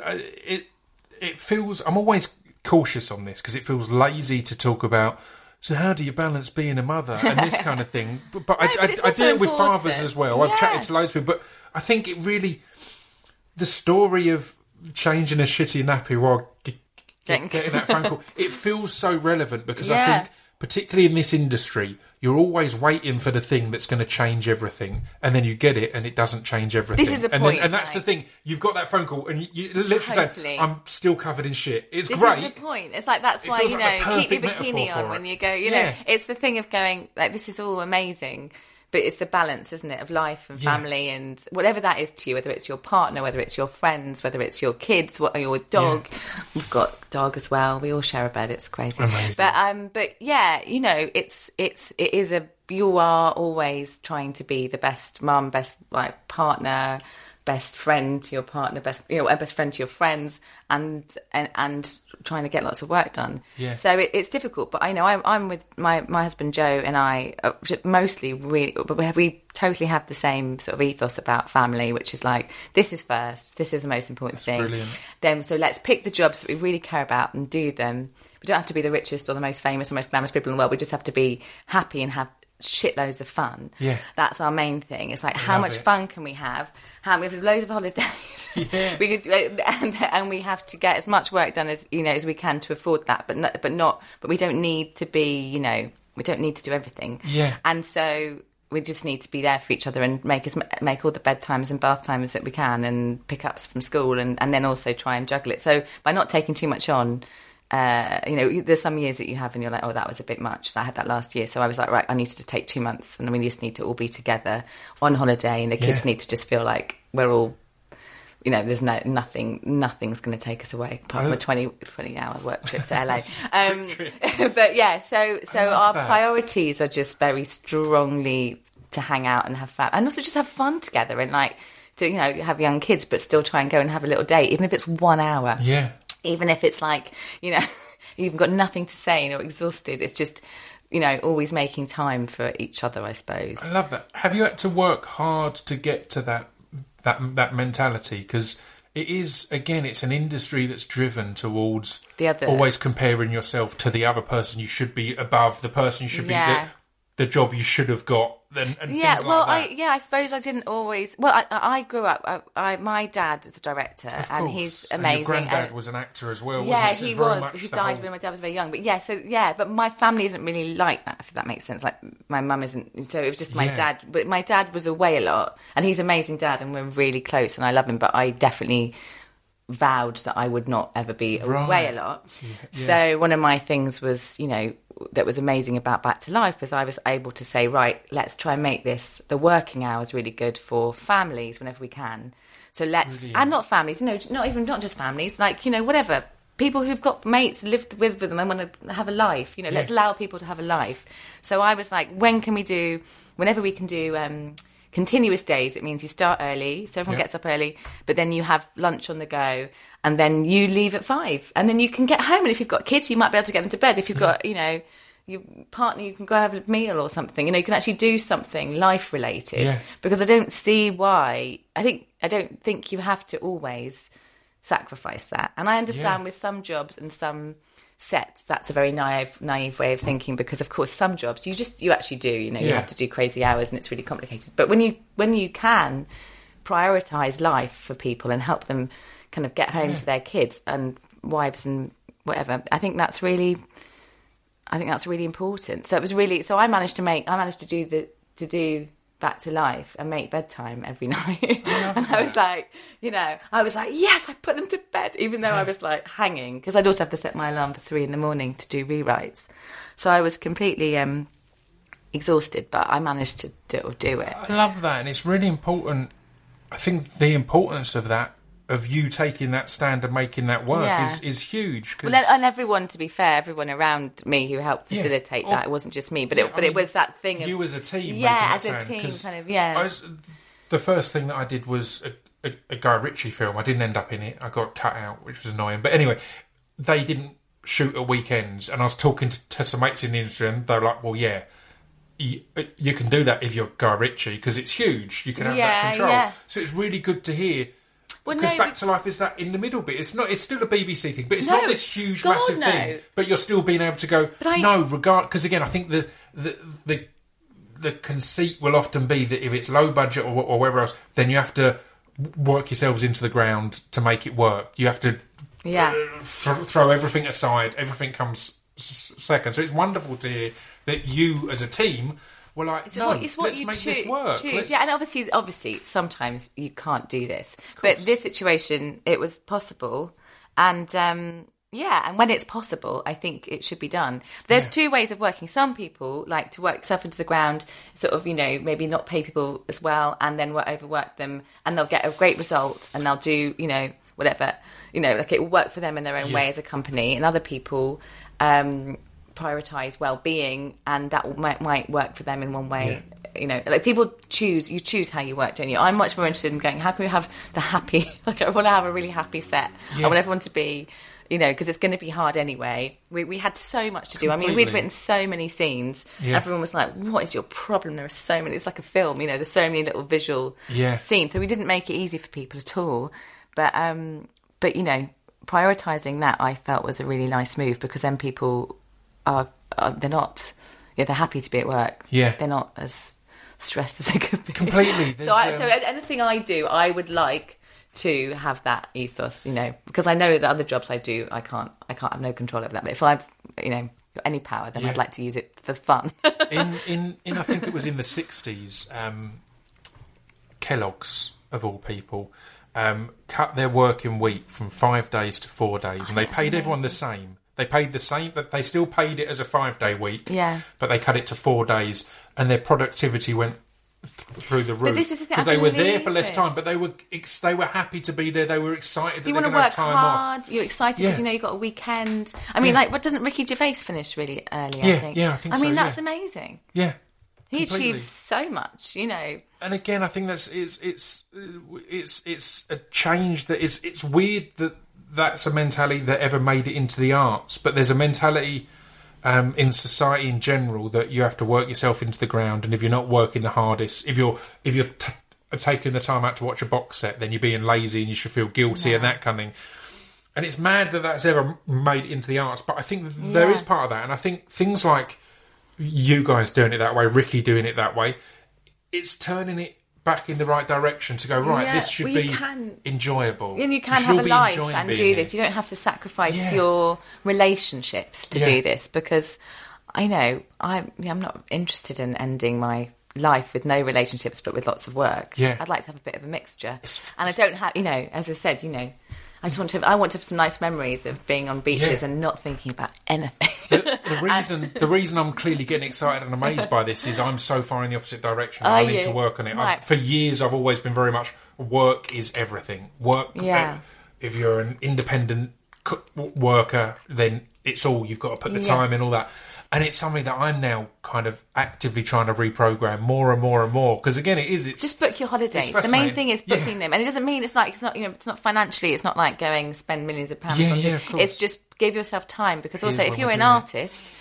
It feels, I'm always cautious on this because it feels lazy to talk about, so how do you balance being a mother and this kind of thing? But I it's do it with also fathers important. as well. I've chatted to loads of people, but I think it really, the story of changing a shitty nappy while getting that phone call, it feels so relevant because I think, particularly in this industry, you're always waiting for the thing that's going to change everything, and then you get it and it doesn't change everything. This is the and point, and that's the thing. You've got that phone call and you literally say, Totally. I'm still covered in shit. It's This great. is the point. It's like that's It why feels like the keep your perfect bikini metaphor on for when it. you go. Yeah. It's the thing of going like this is all amazing, but it's the balance, isn't it, of life and family and whatever that is to you. Whether it's your partner, whether it's your friends, whether it's your kids, or your dog. We've got a dog as well. We all share a bed. It's crazy. Amazing. But yeah, it is a. You are always trying to be the best mum, best partner, best friend to your partner, best friend to your friends, and trying to get lots of work done. Yeah. So it's difficult, but I know I'm with my husband Joe and I mostly really, but we totally have the same sort of ethos about family, which is like this is first, this is the most important thing. Brilliant. Then so let's pick the jobs that we really care about and do them. We don't have to be the richest or the most famous or most glamorous people in the world. We just have to be happy and have shitloads of fun. Yeah. That's our main thing. It's like how Love much it. fun can we have? We have loads of holidays. Yeah. We could, and we have to get as much work done as as we can to afford that. But we don't need to be we don't need to do everything. Yeah. And so we just need to be there for each other and make all the bedtimes and bath times that we can and pick ups from school and then also try and juggle it. So by not taking too much on. There's some years that you have and you're like, oh, that was a bit much. I had that last year. So I was like, right, I needed to take 2 months and we just need to all be together on holiday and the kids need to just feel like we're all, there's nothing's going to take us away apart from a 20-hour work trip to LA. But yeah, so our priorities are just very strongly to hang out and have fun and also just have fun together and like to, have young kids, but still try and go and have a little date, even if it's 1 hour. Yeah. Even if it's like, you've got nothing to say and you're exhausted. It's just, always making time for each other, I suppose. I love that. Have you had to work hard to get to that mentality? Because it is, again, it's an industry that's driven towards The other- always comparing yourself to the other person. You should be above the person you should be, the job you should have got, and Yeah, things well, like that. I suppose I didn't always. Well, I grew up. My dad is a director, and he's And amazing. your granddad was an actor as well, Yeah, wasn't he? So he it's very was. much He the died whole- when my dad was very young. But but my family isn't really like that, if that makes sense. Like, my mum isn't. So it was just my Yeah. dad. But my dad was away a lot, and he's an amazing dad, and we're really close, and I love him. But I definitely vowed that I would not ever be away a lot. Yeah. So one of my things was, that was amazing about Back to Life was I was able to say, right, let's try and make the working hours really good for families whenever we can. So Brilliant. and not families, not just families, like, whatever. People who've got mates, lived with them and want to have a life, let's allow people to have a life. So I was like, whenever we can do continuous days, it means you start early, so everyone gets up early, but then you have lunch on the go, and then you leave at 5, and then you can get home. And if you've got kids, you might be able to get them to bed. If you've got, your partner, you can go and have a meal or something. You can actually do something life related. Yeah. Because I don't see why. I don't think you have to always sacrifice that. And I understand with some jobs and some sets, that's a very naive way of thinking, because of course some jobs you actually do, you have to do crazy hours and it's really complicated. But when you can prioritize life for people and help them kind of get home to their kids and wives and whatever, I think that's really important. So I managed to do Back to Life and make bedtime every night. I was like, yes, I put them to bed, even though I was like hanging, because I'd also have to set my alarm for 3 a.m. to do rewrites. So I was completely exhausted, but I managed to do it. I love that, and it's really important. I think the importance of that, of you taking that stand and making that work, is huge. Cause, and everyone, to be fair, everyone around me who helped facilitate that, it wasn't just me, but it was that thing of you as a team. as a team, kind of, the first thing that I did was a Guy Ritchie film. I didn't end up in it. I got cut out, which was annoying. But anyway, they didn't shoot at weekends, and I was talking to some mates in the industry, and they were like, well, yeah, you can do that if you're Guy Ritchie, because it's huge. You can have that control. Yeah. So it's really good to hear. Because Back to Life is that in the middle bit. It's still a BBC thing, but it's not this huge, massive thing. But you're still being able to go, because again, I think the conceit will often be that if it's low budget or whatever else, then you have to work yourselves into the ground to make it work. You have to throw everything aside. Everything comes second. So it's wonderful to hear that you, as a team, were like, let's make this work. Yeah, and obviously, sometimes you can't do this. But this situation, it was possible. And, and when it's possible, I think it should be done. There's two ways of working. Some people like to work stuff into the ground, sort of, maybe not pay people as well, and then overwork them, and they'll get a great result, and they'll do, whatever. Like it will work for them in their own way as a company. And other people prioritise well-being, and that might work for them in one way. Like people choose how you work, don't you? I'm much more interested in going, how can we have the happy, like I want to have a really happy set. I want everyone to be, because it's going to be hard anyway. We had so much to do. Completely. I mean, we'd written so many scenes. Everyone was like, what is your problem? There are so many. It's like a film, there's so many little visual scenes. So we didn't make it easy for people at all. But prioritising that, I felt, was a really nice move, because then people they're not, they're happy to be at work. They're not as stressed as they could be. Completely. So anything I do, I would like to have that ethos, because I know that other jobs I do, I can't have no control over that. But if I've, got any power, then I'd like to use it for fun. in I think it was in the 60s, Kellogg's, of all people, cut their working week from 5 days to 4 days, and they paid everyone the same. They paid the same, but they still paid it as a 5-day week. But they cut it to 4 days, and their productivity went through the roof. But this is the thing, because they were there for less time, but they were happy to be there. They were excited that you they're want going to to work have time hard. off. You're excited because you've got a weekend. I mean, what doesn't Ricky Gervais finish really early? I think. I think so. I mean, that's amazing. Yeah. He Completely. achieves so much, And again, I think it's a change that is. It's weird that's a mentality that ever made it into the arts, but there's a mentality in society in general that you have to work yourself into the ground, and if you're not working the hardest, if you're taking the time out to watch a box set, then you're being lazy and you should feel guilty and that kind of thing. And it's mad that that's ever made it into the arts, but I think there is part of that. And I think things like you guys doing it that way, Ricky doing it that way, it's turning it back in the right direction to go, right, this should be enjoyable. And you can have a life and do this. You don't have to sacrifice your relationships to do this, because I know I'm not interested in ending my life with no relationships but with lots of work. I'd like to have a bit of a mixture. And I don't have, as I said, I want to have some nice memories of being on beaches and not thinking about anything. The reason I'm clearly getting excited and amazed by this is I'm so far in the opposite direction. I need to work on it. Right. For years, I've always been very much work is everything. Work. If you're an independent worker, then it's all you've got to put the time in, all that. And it's something that I'm now kind of actively trying to reprogram more and more and more. Because again, it's just book your holidays. The main thing is booking them, and it doesn't mean it's not financially. It's not like going spend millions of pounds on it. It's just give yourself time, because also if you're an artist,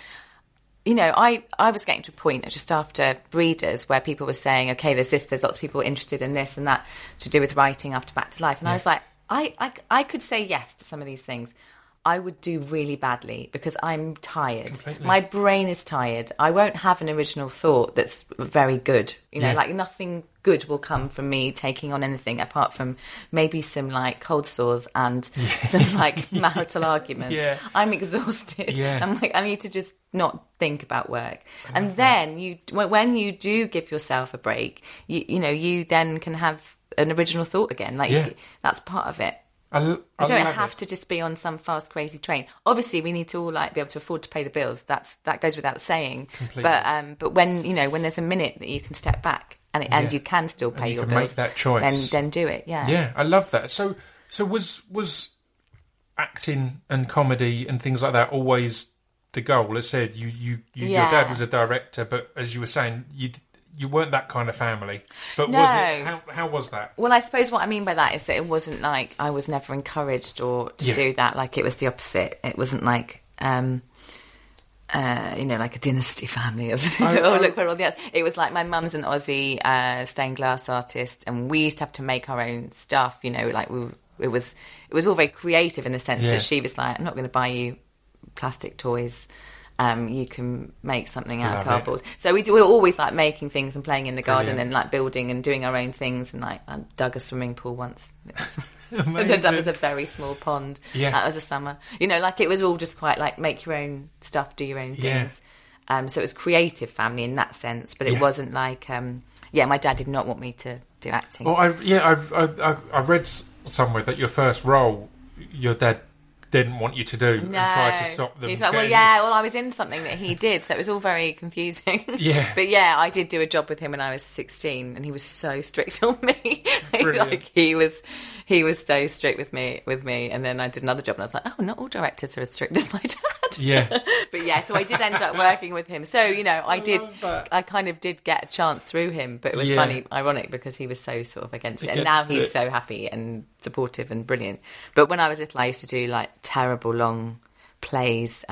I was getting to a point just after Breeders where people were saying, okay, there's lots of people interested in this and that to do with writing after Back to Life, and I was like, I could say yes to some of these things. I would do really badly because I'm tired. Completely. My brain is tired. I won't have an original thought that's very good. Like nothing good will come from me taking on anything apart from maybe some like cold sores and some like marital arguments. I'm exhausted. I'm like, I need to just not think about work. And then when you do give yourself a break, you then can have an original thought again. Like that's part of it. I don't have to just be on some fast, crazy train. Obviously, we need to all be able to afford to pay the bills. That goes without saying. Completely. But when when there's a minute that you can step back and you can still pay your bills, make that choice. Then do it. Yeah, I love that. So was acting and comedy and things like that always the goal? As said, your dad was a director, but as you were saying, you weren't that kind of family. But was it? How was that? Well, I suppose what I mean by that is that it wasn't like I was never encouraged to do that. Like it was the opposite. It wasn't like, like a dynasty family of look for all the others. It was like my mum's an Aussie stained glass artist, and we used to have to make our own stuff. Like it was all very creative in the sense that she was like, I'm not going to buy you plastic toys. You can make something out of cardboard. So we were always like making things and playing in the garden and like building and doing our own things. And like I dug a swimming pool once. That was a very small pond. That was a summer. Like it was all just quite like make your own stuff, do your own things. So it was creative family in that sense, but it wasn't like my dad did not want me to do acting. Well, I read somewhere that your first role, your dad didn't want you to do and tried to stop them. I was in something that he did, so it was all very confusing. But I did do a job with him when I was 16, and he was so strict on me. Like he was so strict with me. And then I did another job, and I was like, oh, not all directors are as strict as my dad. But so I did end up working with him. So I kind of did get a chance through him, but it was funny, ironic, because he was so sort of against it, and now he's so happy and supportive and brilliant. But when I was little, I used to do like terrible long plays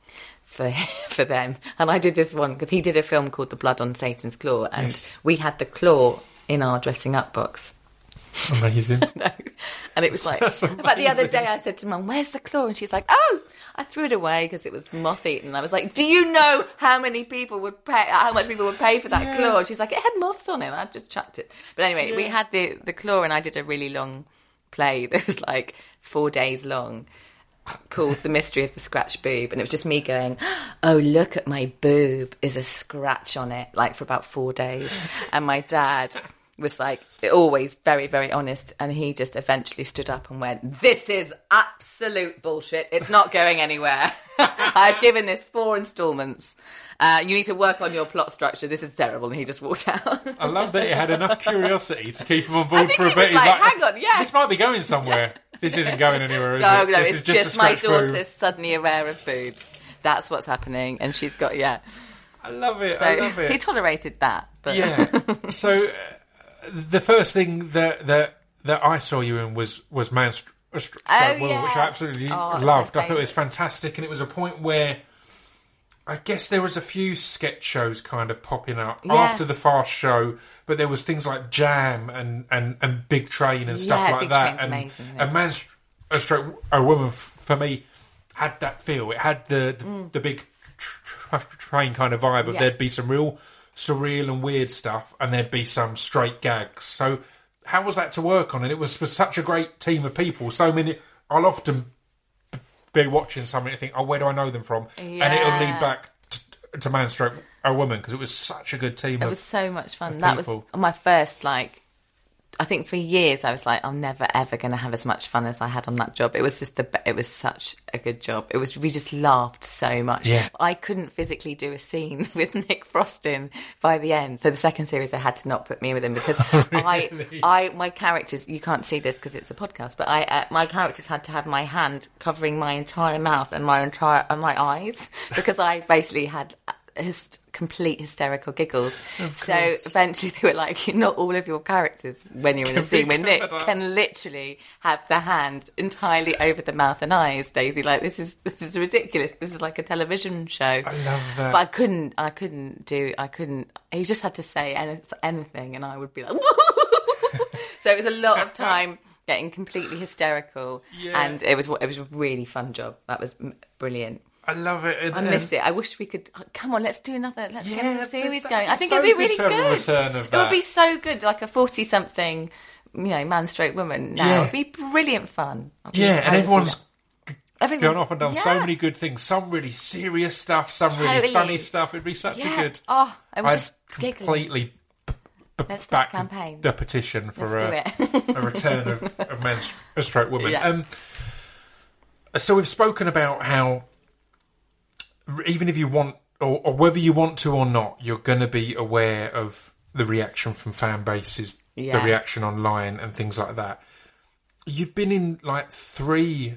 for them, and I did this one because he did a film called The Blood on Satan's Claw, and we had the claw in our dressing up box. Amazing. And it was like, but the other day I said to Mum, where's the claw? And she's like, oh, I threw it away because it was moth-eaten. And I was like, do you know how much people would pay for that claw? And she's like, it had moths on it. And I just chucked it. But anyway, we had the claw, and I did a really long play that was like 4 days long, called The Mystery of the Scratch Boob, and it was just me going, oh, look at my boob, is a scratch on it, like for about 4 days. And my dad was like always very, very honest, and he just eventually stood up and went, this is absolute bullshit, it's not going anywhere. I've given this 4 installments. You need to work on your plot structure. This is terrible. And he just walked out. I love that he had enough curiosity to keep him on board for a bit. He's like, hang on, this might be going somewhere. This isn't going anywhere, is it? No, this it's just my daughter's suddenly aware of boobs. That's what's happening. And she's got, I love it, So he tolerated that. But So the first thing that I saw you in was Man's Stroke Woman, which I absolutely loved. I thought it was fantastic, and it was a point where I guess there was a few sketch shows kind of popping up Yeah. after the Fast Show, but there was things like Jam and Big Train and stuff like Big that. Train's amazing, isn't it? And Man Stroke a Woman, for me, had that feel. It had the big train kind of vibe of Yeah. there'd be some real surreal and weird stuff, and there'd be some straight gags. So how was that to work on? And it was for such a great team of people. So many. I'll often be watching something and think, oh, where do I know them from? Yeah. And it'll lead back to Man Stroke a Woman, because it was such a good team. It was so much fun. That was my first, I think for years I was like, I'm never ever going to have as much fun as I had on that job. It was just it was such a good job. We just laughed so much. Yeah. I couldn't physically do a scene with Nick Frost in by the end. So the second series they had to not put me with him because Really? my characters, you can't see this because it's a podcast, but my characters had to have my hand covering my entire mouth and my eyes because I basically had complete hysterical giggles. So eventually they were like, not all of your characters when you're in a scene with Nick can literally have the hand entirely over the mouth and eyes, Daisy. Like, this is ridiculous. This is like a television show. I love that. But I couldn't. He just had to say anything and I would be like, so it was a lot of time getting completely hysterical. Yeah. And it was a really fun job. That was brilliant. I love it. I miss it. I wish we could. Come on, let's do another. Let's get Yeah, another series that- going. I think so it'd be good really to have a good. return of It that. would be so good, like a 40-something, Man Stroke Woman. Now Yeah. it'd be brilliant fun. Yeah, and everyone's Everyone- gone off and done so yeah. many good things. Some really serious stuff, some really Totally. funny stuff. It'd be such a Yeah. good. Oh, I was I'd just giggling. completely Let's start back a campaign. the petition for Let's do it. a return of Man Stroke Woman. Yeah. So we've spoken about how even if you want, or whether you want to or not, you're going to be aware of the reaction from fan bases, the Yeah. reaction online and things like that. You've been in like three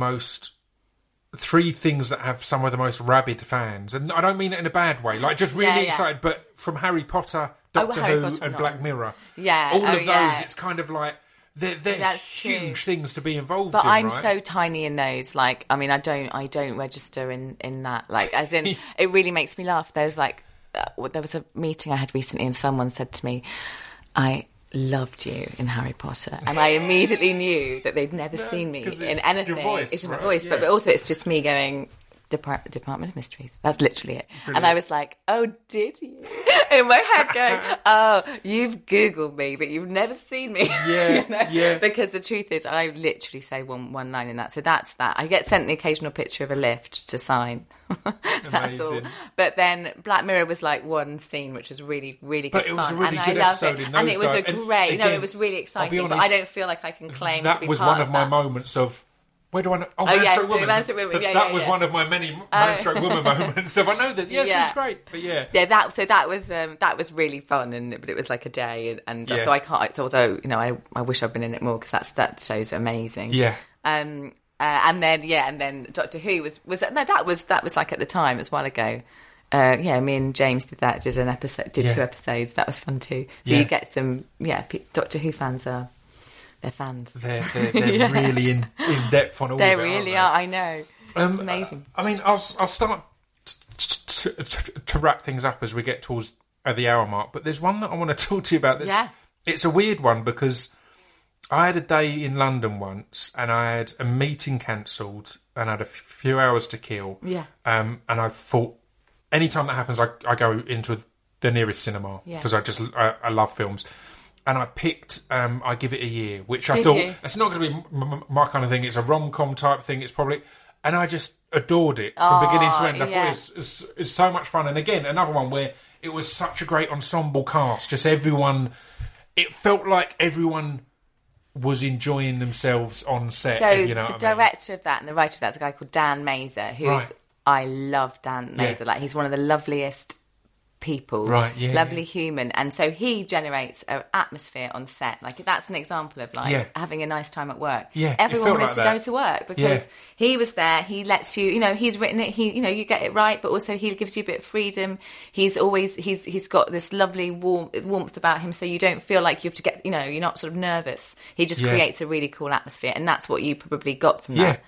things that have some of the most rabid fans, and I don't mean it in a bad way, like just really Yeah, yeah. excited, but from Harry Potter, Doctor Harry Who Potter, and no. Black Mirror, Yeah, all of oh, those, yeah. it's kind of like they're That's true. huge things to be involved But in, I'm right? so tiny in those. Like, I mean, I don't register in that. Like, as in, it really makes me laugh. There's like, there was a meeting I had recently, and someone said to me, "I loved you in Harry Potter," and I immediately knew that they'd never seen me 'cause in it's anything. your voice, It's in my right? voice, Yeah. but also it's just me going. Department of Mysteries. That's literally it. And I was like, oh, did you? In my head going, oh, you've Googled me, but you've never seen me. Yeah, yeah. Because the truth is, I literally say one line in that. So that's that. I get sent the occasional picture of a lift to sign. That's all. Amazing. But then Black Mirror was like one scene, which was really, really good But it was fun. a really and good I loved episode it. in And those it was a days. And great, no, again, it was really I'll be exciting, but honest, I don't feel like I can claim to that be was part one of my that. moments of, where do I know? Oh, yeah, Man Stroke Woman. Man Stroke Woman, yeah, that yeah, was yeah. one of my many Man Stroke Woman moments. So I know that, yes, Yeah. it's great. But yeah. Yeah, that was really fun, but it was like a day, and Yeah. so I can't. It's, although I wish I'd been in it more because that show's amazing. Yeah. And then Doctor Who was that was like at the time, it was a while ago. Me and James did 2 episodes. That was fun too. So Yeah. you get some Doctor Who fans they're fans. They're really in depth on all They of it, really aren't are. I know. Amazing. I mean, I'll start to wrap things up as we get towards the hour mark. But there's one that I want to talk to you about. Yeah. It's a weird one because I had a day in London once and I had a meeting cancelled and I had a few hours to kill. Yeah. And I thought, anytime that happens, I go into the nearest cinema Yeah. because I love films. And I picked I Give It a Year, which I Did thought, you? it's not going to be my kind of thing. It's a rom-com type thing. It's probably... And I just adored it from beginning to end. I yeah. thought it's so much fun. And again, another one where it was such a great ensemble cast. Just everyone... It felt like everyone was enjoying themselves on set, So if you know the what I mean. director of that and the writer of that is a guy called Dan Mazer, who's Right. I love Dan Mazer. Yeah. Like, he's one of the loveliest people, Right, yeah, lovely yeah. human, and so he generates an atmosphere on set. Like, that's an example of Yeah. having a nice time at work. Yeah, it Everyone felt wanted like to that. go to work because he was there. He lets you, he's written it. You get it right, but also he gives you a bit of freedom. He's got this lovely warmth about him, so you don't feel like you have to get, you're not sort of nervous. He just Yeah. creates a really cool atmosphere, and that's what you probably got from Yeah. that.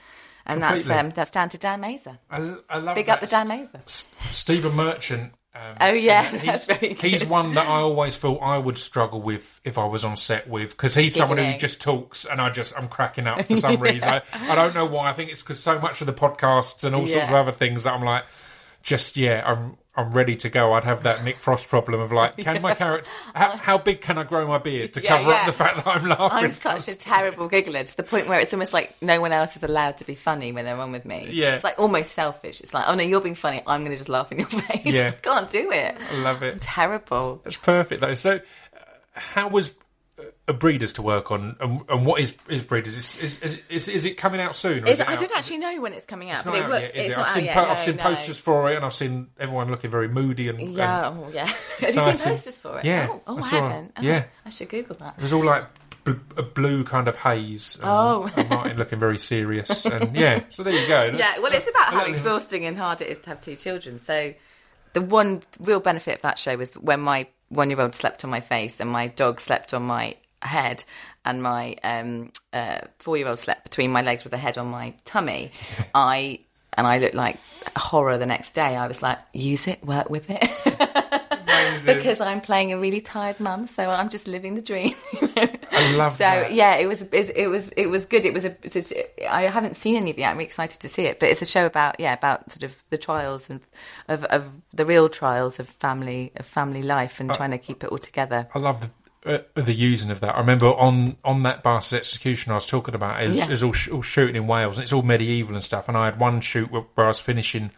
And Completely. that's down to Dan Mazer. I love Big that. up the Dan Mazer. Stephen Merchant. Oh yeah, that's very good. He's one that I always thought I would struggle with if I was on set with, because he's someone who Giggling. just talks and I'm cracking up for some reason. I don't know why. I think it's because so much of the podcasts and all sorts of Yeah. other things that I'm like, I'm ready to go. I'd have that Nick Frost problem of like, can my character, how big can I grow my beard to cover up the fact that I'm laughing? I'm such a terrible giggler to the point where it's almost like no one else is allowed to be funny when they're on with me. Yeah. It's like almost selfish. It's like, oh no, you're being funny. I'm going to just laugh in your face. Yeah. I can't do it. I love it. I'm terrible. That's perfect though. So, how was a Breeders to work on, and what is Breeders? Is it coming out soon? Or is it I out? don't actually know when it's coming out. It's not but out will- yet, is it's it? not I've out seen, yet, I've seen no. posters for it, and I've seen everyone looking very moody and Yeah, oh yeah. Have you exciting. seen posters for it? Yeah, Oh, I I saw it. haven't. Oh, Yeah. I should Google that. it was all like a blue kind of haze. And, Oh. and Martin looking very serious, and yeah. So there you go. Yeah, well, it's about how Well, exhausting and hard it is to have two children. So the one real benefit of that show was when my 1-year-old slept on my face and my dog slept on my head and my 4-year-old slept between my legs with a head on my tummy. I looked like a horror the next day. I was like, use it, work with it. Amazing. Because I'm playing a really tired mum, so I'm just living the dream. I love So that. yeah, it was good. I haven't seen any of it yet. I'm excited to see it, but it's a show about sort of the trials of the real trials of family life and trying to keep it all together. I love the using of that. I remember on that Bastard Execution I was talking about is all shooting in Wales, and it's all medieval and stuff. And I had one shoot where I was finishing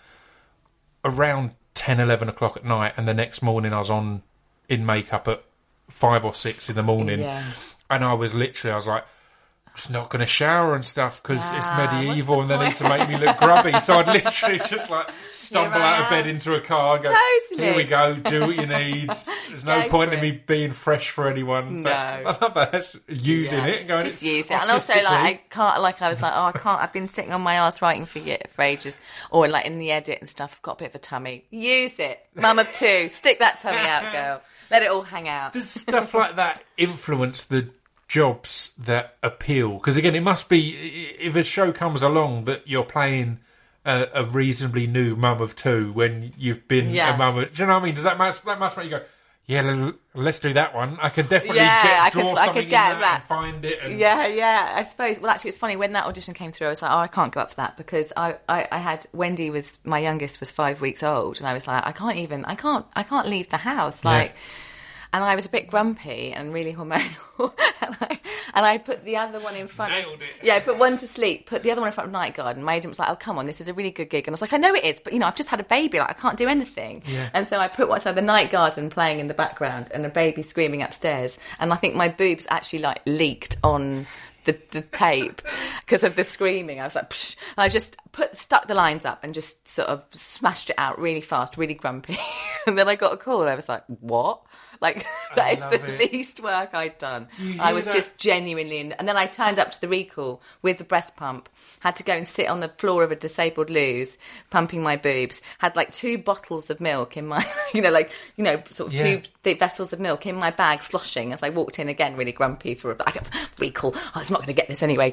around 10, 11 o'clock at night, and the next morning I was in makeup at 5 or 6 in the morning. Yeah. And I was like, I'm just not going to shower and stuff because it's Ah, medieval what's and the they need to make me look grubby. So I'd literally just like stumble Here I out of bed am. into a car and go, Totally. here we go, do what you need. There's no Go point for in me it. being fresh for anyone. But No. I love that. That's using it and going, just use it. And also, like, I was like, I can't. I've been sitting on my arse writing for ages, or like in the edit and stuff. I've got a bit of a tummy. Use it, mum of 2. Stick that tummy out, girl. Let it all hang out. Does stuff like that influence the jobs that appeal? Because again, it must be, if a show comes along that you're playing a reasonably new mum of 2 when you've been Yeah. a mum of, do you know what I mean? Does that must make you go, yeah, let's do that one. I can definitely Yeah, draw I something could in get that that. and find it. And Yeah, I suppose. Well, actually, it's funny when that audition came through. I was like, I can't go up for that because I had Wendy was my youngest was 5 weeks old, and I was like, I can't leave the house, like. And I was a bit grumpy and really hormonal, and I put the other one in front. Nailed it. Yeah, I put one to sleep, put the other one in front of Night Guard, and my agent was like, "Oh, come on, this is a really good gig." And I was like, "I know it is, but I've just had a baby, like I can't do anything." Yeah. And so I put the Night Garden playing in the background and a baby screaming upstairs, and I think my boobs actually like leaked on the tape because of the screaming. I was like, psh. And I just stuck the lines up and just sort of smashed it out really fast, really grumpy. And then I got a call and I was like, what? Like, that is love the it. least work I'd done. You I hear was that? just genuinely and then I turned up to the recall with the breast pump, had to go and sit on the floor of a disabled loos, pumping my boobs, had like 2 bottles of milk in my, sort of 2 thick vessels of milk in my bag, sloshing as I walked in again, really grumpy for a recall. I was not going to get this anyway.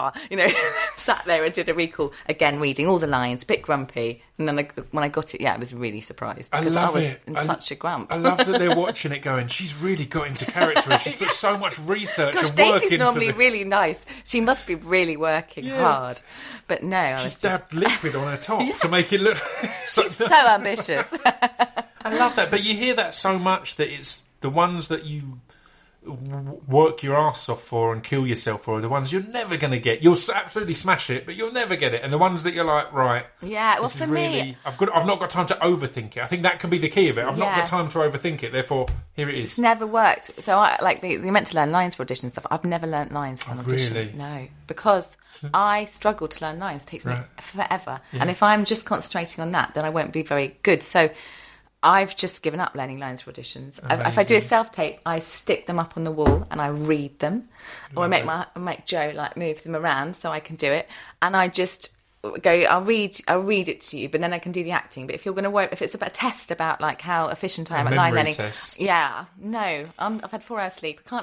Sat there and did a recall, again reading all the lines, a bit grumpy. And then when I got it, I was really surprised because I was in such a grump. I love that they're watching it going, she's really got into character and she's put so much research Gosh, and work Daisy's into normally this. really nice. She must be really working hard. But no, I She's was just dabbed liquid on her top to make it look... so ambitious. I love that, but you hear that so much that it's the ones that you work your arse off for and kill yourself for are the ones you're never going to get. You'll absolutely smash it, but you'll never get it. And the ones that you're like, right, Yeah, well, this is for me, really, I've not got time to overthink it. I think that can be the key of it. I've not Yeah. got time to overthink it. Therefore, here it is. never worked. So I you're meant to learn lines for audition stuff. I've never learnt lines for an audition. really? No, because I struggle to learn lines. It takes me Right. forever. And if I'm just concentrating on that, then I won't be very good. So I've just given up learning lines for auditions. If I do a self-tape, I stick them up on the wall and I read them. Or I make Joe like move them around so I can do it. And I just go, I'll read it to you, but then I can do the acting. But if you're going to work, if it's about a test about like how efficient I am at line memory learning, test. yeah, no, I've had 4 hours sleep. I can't learn.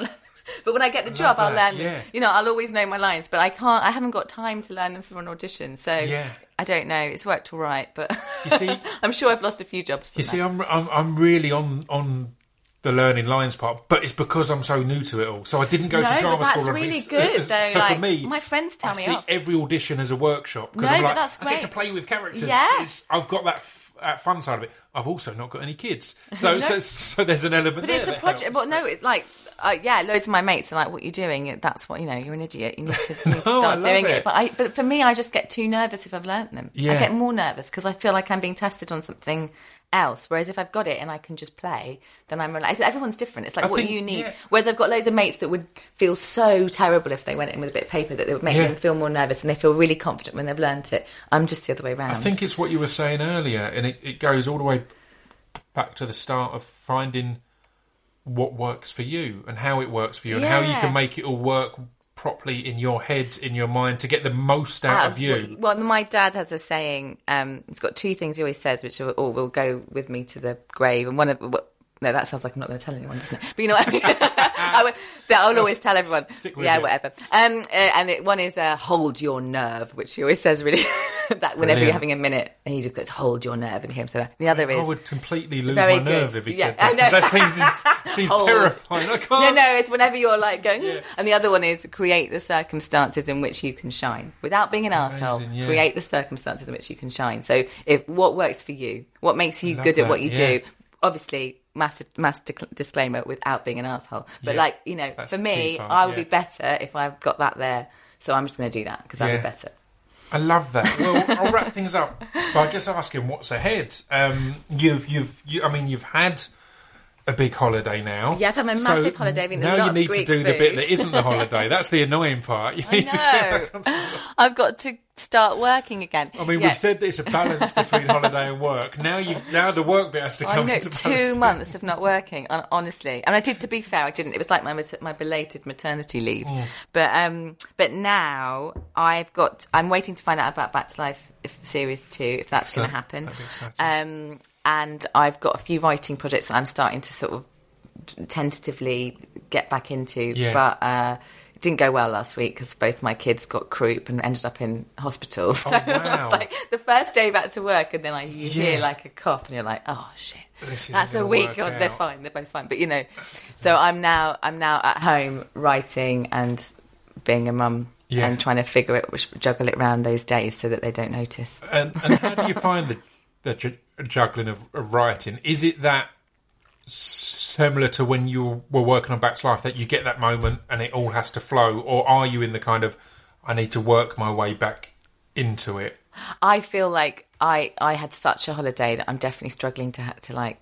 But when I get the job, I'll that, learn yeah. them. You know, I'll always know my lines, but I haven't got time to learn them for an audition. So Yeah. I don't know. It's worked all right, but You see, I'm sure I've lost a few jobs. you see, I'm really on the learning lines part, but it's because I'm so new to it all. So I didn't go to drama but school. that's or really anything. good, though. So like, for me, my friends tell I me see off. every audition as a workshop because No, I'm but like, that's I get to great. play with characters. Yeah. I've got that fun side of it. I've also not got any kids, so so there's an element But there. it's a that project. helps. But no, it's like, loads of my mates are like, "What are you doing? That's what you're an idiot. You need to, I start love doing it. it." But for me, I just get too nervous if I've learnt them. Yeah. I get more nervous because I feel like I'm being tested on something else. Whereas if I've got it and I can just play, then I'm relaxed. Everyone's different. It's like, what think, do you need? yeah. Whereas I've got loads of mates that would feel so terrible if they went in with a bit of paper that it would make Yeah. them feel more nervous, and they feel really confident when they've learnt it. I'm just the other way around. I think it's what you were saying earlier, and it goes all the way back to the start of finding what works for you and how it works for you and how you Yeah. can make it all work properly in your head, in your mind, to get the most out of you. Well, my dad has a saying. He's got two things he always says, which will go with me to the grave. And one of no, that sounds like I'm not going to tell anyone, doesn't it? But you know what I mean. I'll always tell everyone. Stick with yeah, it. whatever. One is hold your nerve, which he always says really that whenever Brilliant. you're having a minute, and he just goes hold your nerve, and hear him say that. The other I is would completely lose very my nerve good. if he Yeah, said I that. 'Cause know. that seems Hold. terrifying. I can't. No, it's whenever you're like going, Yeah. and the other one is create the circumstances in which you can shine without being an arsehole. yeah. Create the circumstances in which you can shine. So, if what works for you, what makes you Love good at that, what you yeah. do, obviously, mass disclaimer without being an arsehole. But Yeah, like that's for the me, key part, I would yeah. be better if I've got that there. So I'm just going to do that because I'll Yeah. be better. I love that. Well, I'll wrap things up by just asking what's ahead. You've had a big holiday now. Yeah, I've had my massive holiday, eating a now lot you of need Greek to do the bit food. that isn't the holiday. That's the annoying part. You need to get back onto I've got to start working again. I mean, Yeah. we've said that it's a balance between holiday and work. Now the work bit has to I come know, into balance. 2 months of not working, honestly. And I did, to be fair, I didn't. It was like my belated maternity leave. But now I'm waiting to find out about Back to Life Series 2, if that's going to happen. That'd be exciting. And I've got a few writing projects that I'm starting to sort of tentatively get back into. Yeah. But it didn't go well last week because both my kids got croup and ended up in hospital. So I wow. was like, the first day back to work, and then you hear Yeah. like a cough, and you're like, oh shit. This isn't That's a gonna week. work Or they're out. fine. They're both fine. But so I'm now at home writing and being a mum Yeah. and trying to juggle it around those days so that they don't notice. And how do you find the juggling of writing? Is it that similar to when you were working on Back to Life, that you get that moment and it all has to flow, or are you in the kind of I need to work my way back into it? I feel like I had such a holiday that I'm definitely struggling to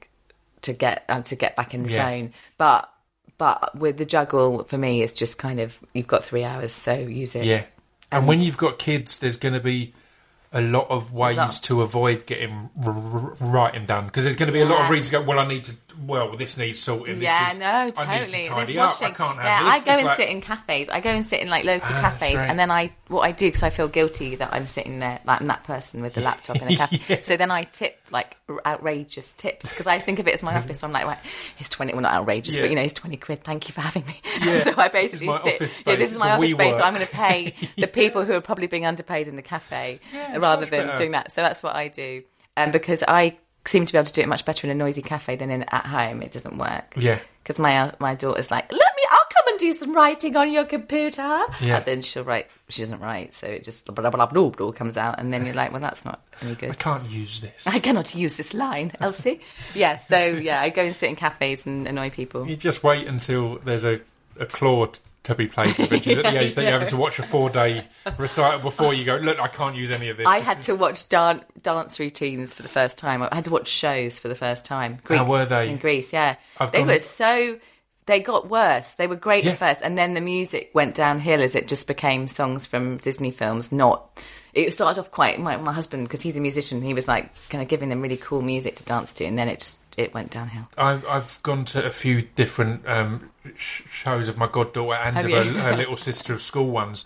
get back in the Yeah. zone. But with the juggle, for me, it's just kind of you've got 3 hours, so use it. Yeah. And when you've got kids, there's going to be a lot of ways to avoid getting writing done, because there's going to be a lot of reasons to go, well, I need to, this needs sorting. Yeah, this is, no, I need totally. to There's tidy up. I washing. can't have Yeah, this. I go It's and like- sit in cafes. I go and sit in like local that's cafes, great. and then what I do, because I feel guilty that I'm sitting there, like I'm that person with the laptop in a cafe. Yeah. So then I tip like outrageous tips, because I think of it as my office. So I'm like, right, here's 20. Well, not outrageous, Yeah. but he's 20 quid. Thank you for having me. Yeah. So I This is basically my sit. office Yeah, space. this is It's my a office space. So WeWork. I'm going to pay the people who are probably being underpaid in the cafe it's rather much than better. doing that. So that's what I do, because I seem to be able to do it much better in a noisy cafe than at home. It doesn't work. Yeah. Because my daughter's like, I'll come and do some writing on your computer. Yeah. And then she'll write, she doesn't write, so it just blah, blah, blah, blah, blah comes out. And then you're like, well, that's not any good. I can't use this. I cannot use this line, Elsie. Yeah, so yeah, I go and sit in cafes and annoy people. You just wait until there's a claw to be played with, which is at the age that you're having to watch a 4-day recital before you go, look, I can't use any of this. I This had is- to watch dance routines for the first time. I had to watch shows for the first time. How were they? In Greece, yeah. I've They gone- were so... They got worse. They were great Yeah. at first, and then the music went downhill as it just became songs from Disney films. It started off quite... My husband, because he's a musician, he was like kind of giving them really cool music to dance to, and then it went downhill. I've gone to a few different shows of my goddaughter and Have of you? her little sister of school ones,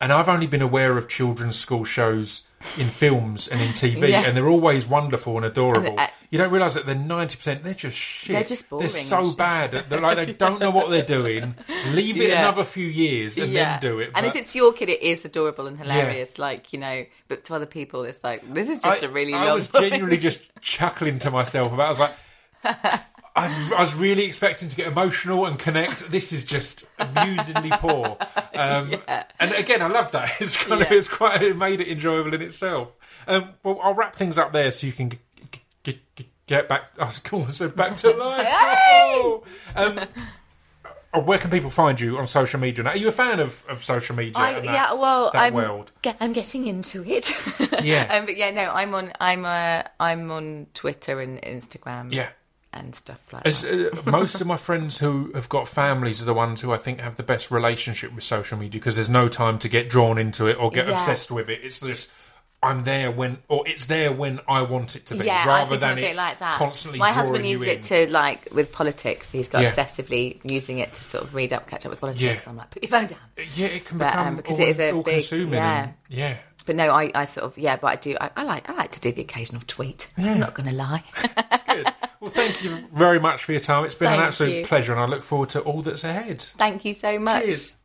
And I've only been aware of children's school shows in films and in TV, and they're always wonderful and adorable. You don't realise that they're 90%, they're just shit. They're just boring. They're so bad. They're like, they don't know what they're doing. Leave it another few years and then do it. And if it's your kid, it is adorable and hilarious, like, you know, but to other people, it's like, this is just a really long I was genuinely just chuckling to myself about it. I was like... I was really expecting to get emotional and connect. This is just amusingly poor. And again, I love that. It's kind of, it made it enjoyable in itself. Well, I'll wrap things up there so you can get back. I was going to say back to life. Oh! Where can people find you on social media now? Are you a fan of social media? I'm getting into it. But I'm on Twitter and Instagram. Yeah. And stuff like that. Most of my friends who have got families are the ones who I think have the best relationship with social media, because there's no time to get drawn into it or get obsessed with it. It's just, it's there when I want it to be, rather than it like that. Constantly drawing you in. My husband uses it to, like, with politics. He's got obsessively using it to sort of read up, catch up with politics. Yeah. I'm like, put your phone down. Yeah, it can become because it is a big, consuming. But no, I sort of, but I do. I like to do the occasional tweet. Yeah. I'm not going to lie. That's good. Well, thank you very much for your time. It's been an absolute pleasure, and I look forward to all that's ahead. Thank you so much. Cheers.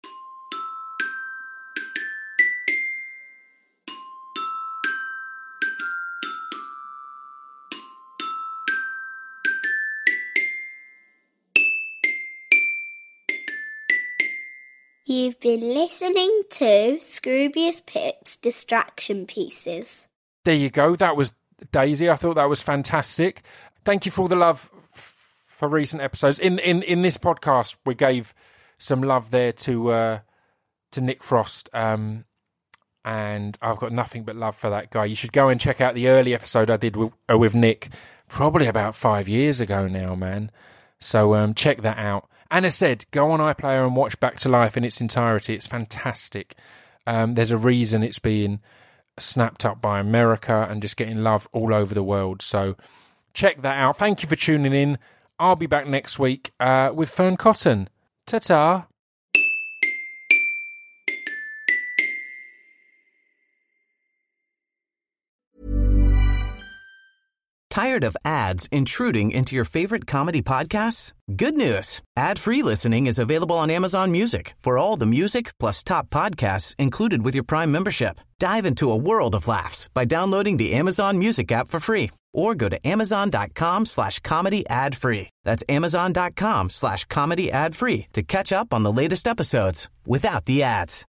You've been listening to Scroobius Pip's Distraction Pieces. There you go. That was Daisy. I thought that was fantastic. Thank you for all the love for recent episodes. In this podcast, we gave some love there to Nick Frost, and I've got nothing but love for that guy. You should go and check out the early episode I did with Nick, probably about 5 years ago now, man. So check that out. And as said, go on iPlayer and watch Back to Life in its entirety. It's fantastic. There's a reason it's being snapped up by America and just getting love all over the world. So check that out. Thank you for tuning in. I'll be back next week with Fern Cotton. Ta-ta. Tired of ads intruding into your favorite comedy podcasts? Good news. Ad-free listening is available on Amazon Music for all the music plus top podcasts included with your Prime membership. Dive into a world of laughs by downloading the Amazon Music app for free or go to amazon.com/comedy ad-free. That's amazon.com/comedy ad-free to catch up on the latest episodes without the ads.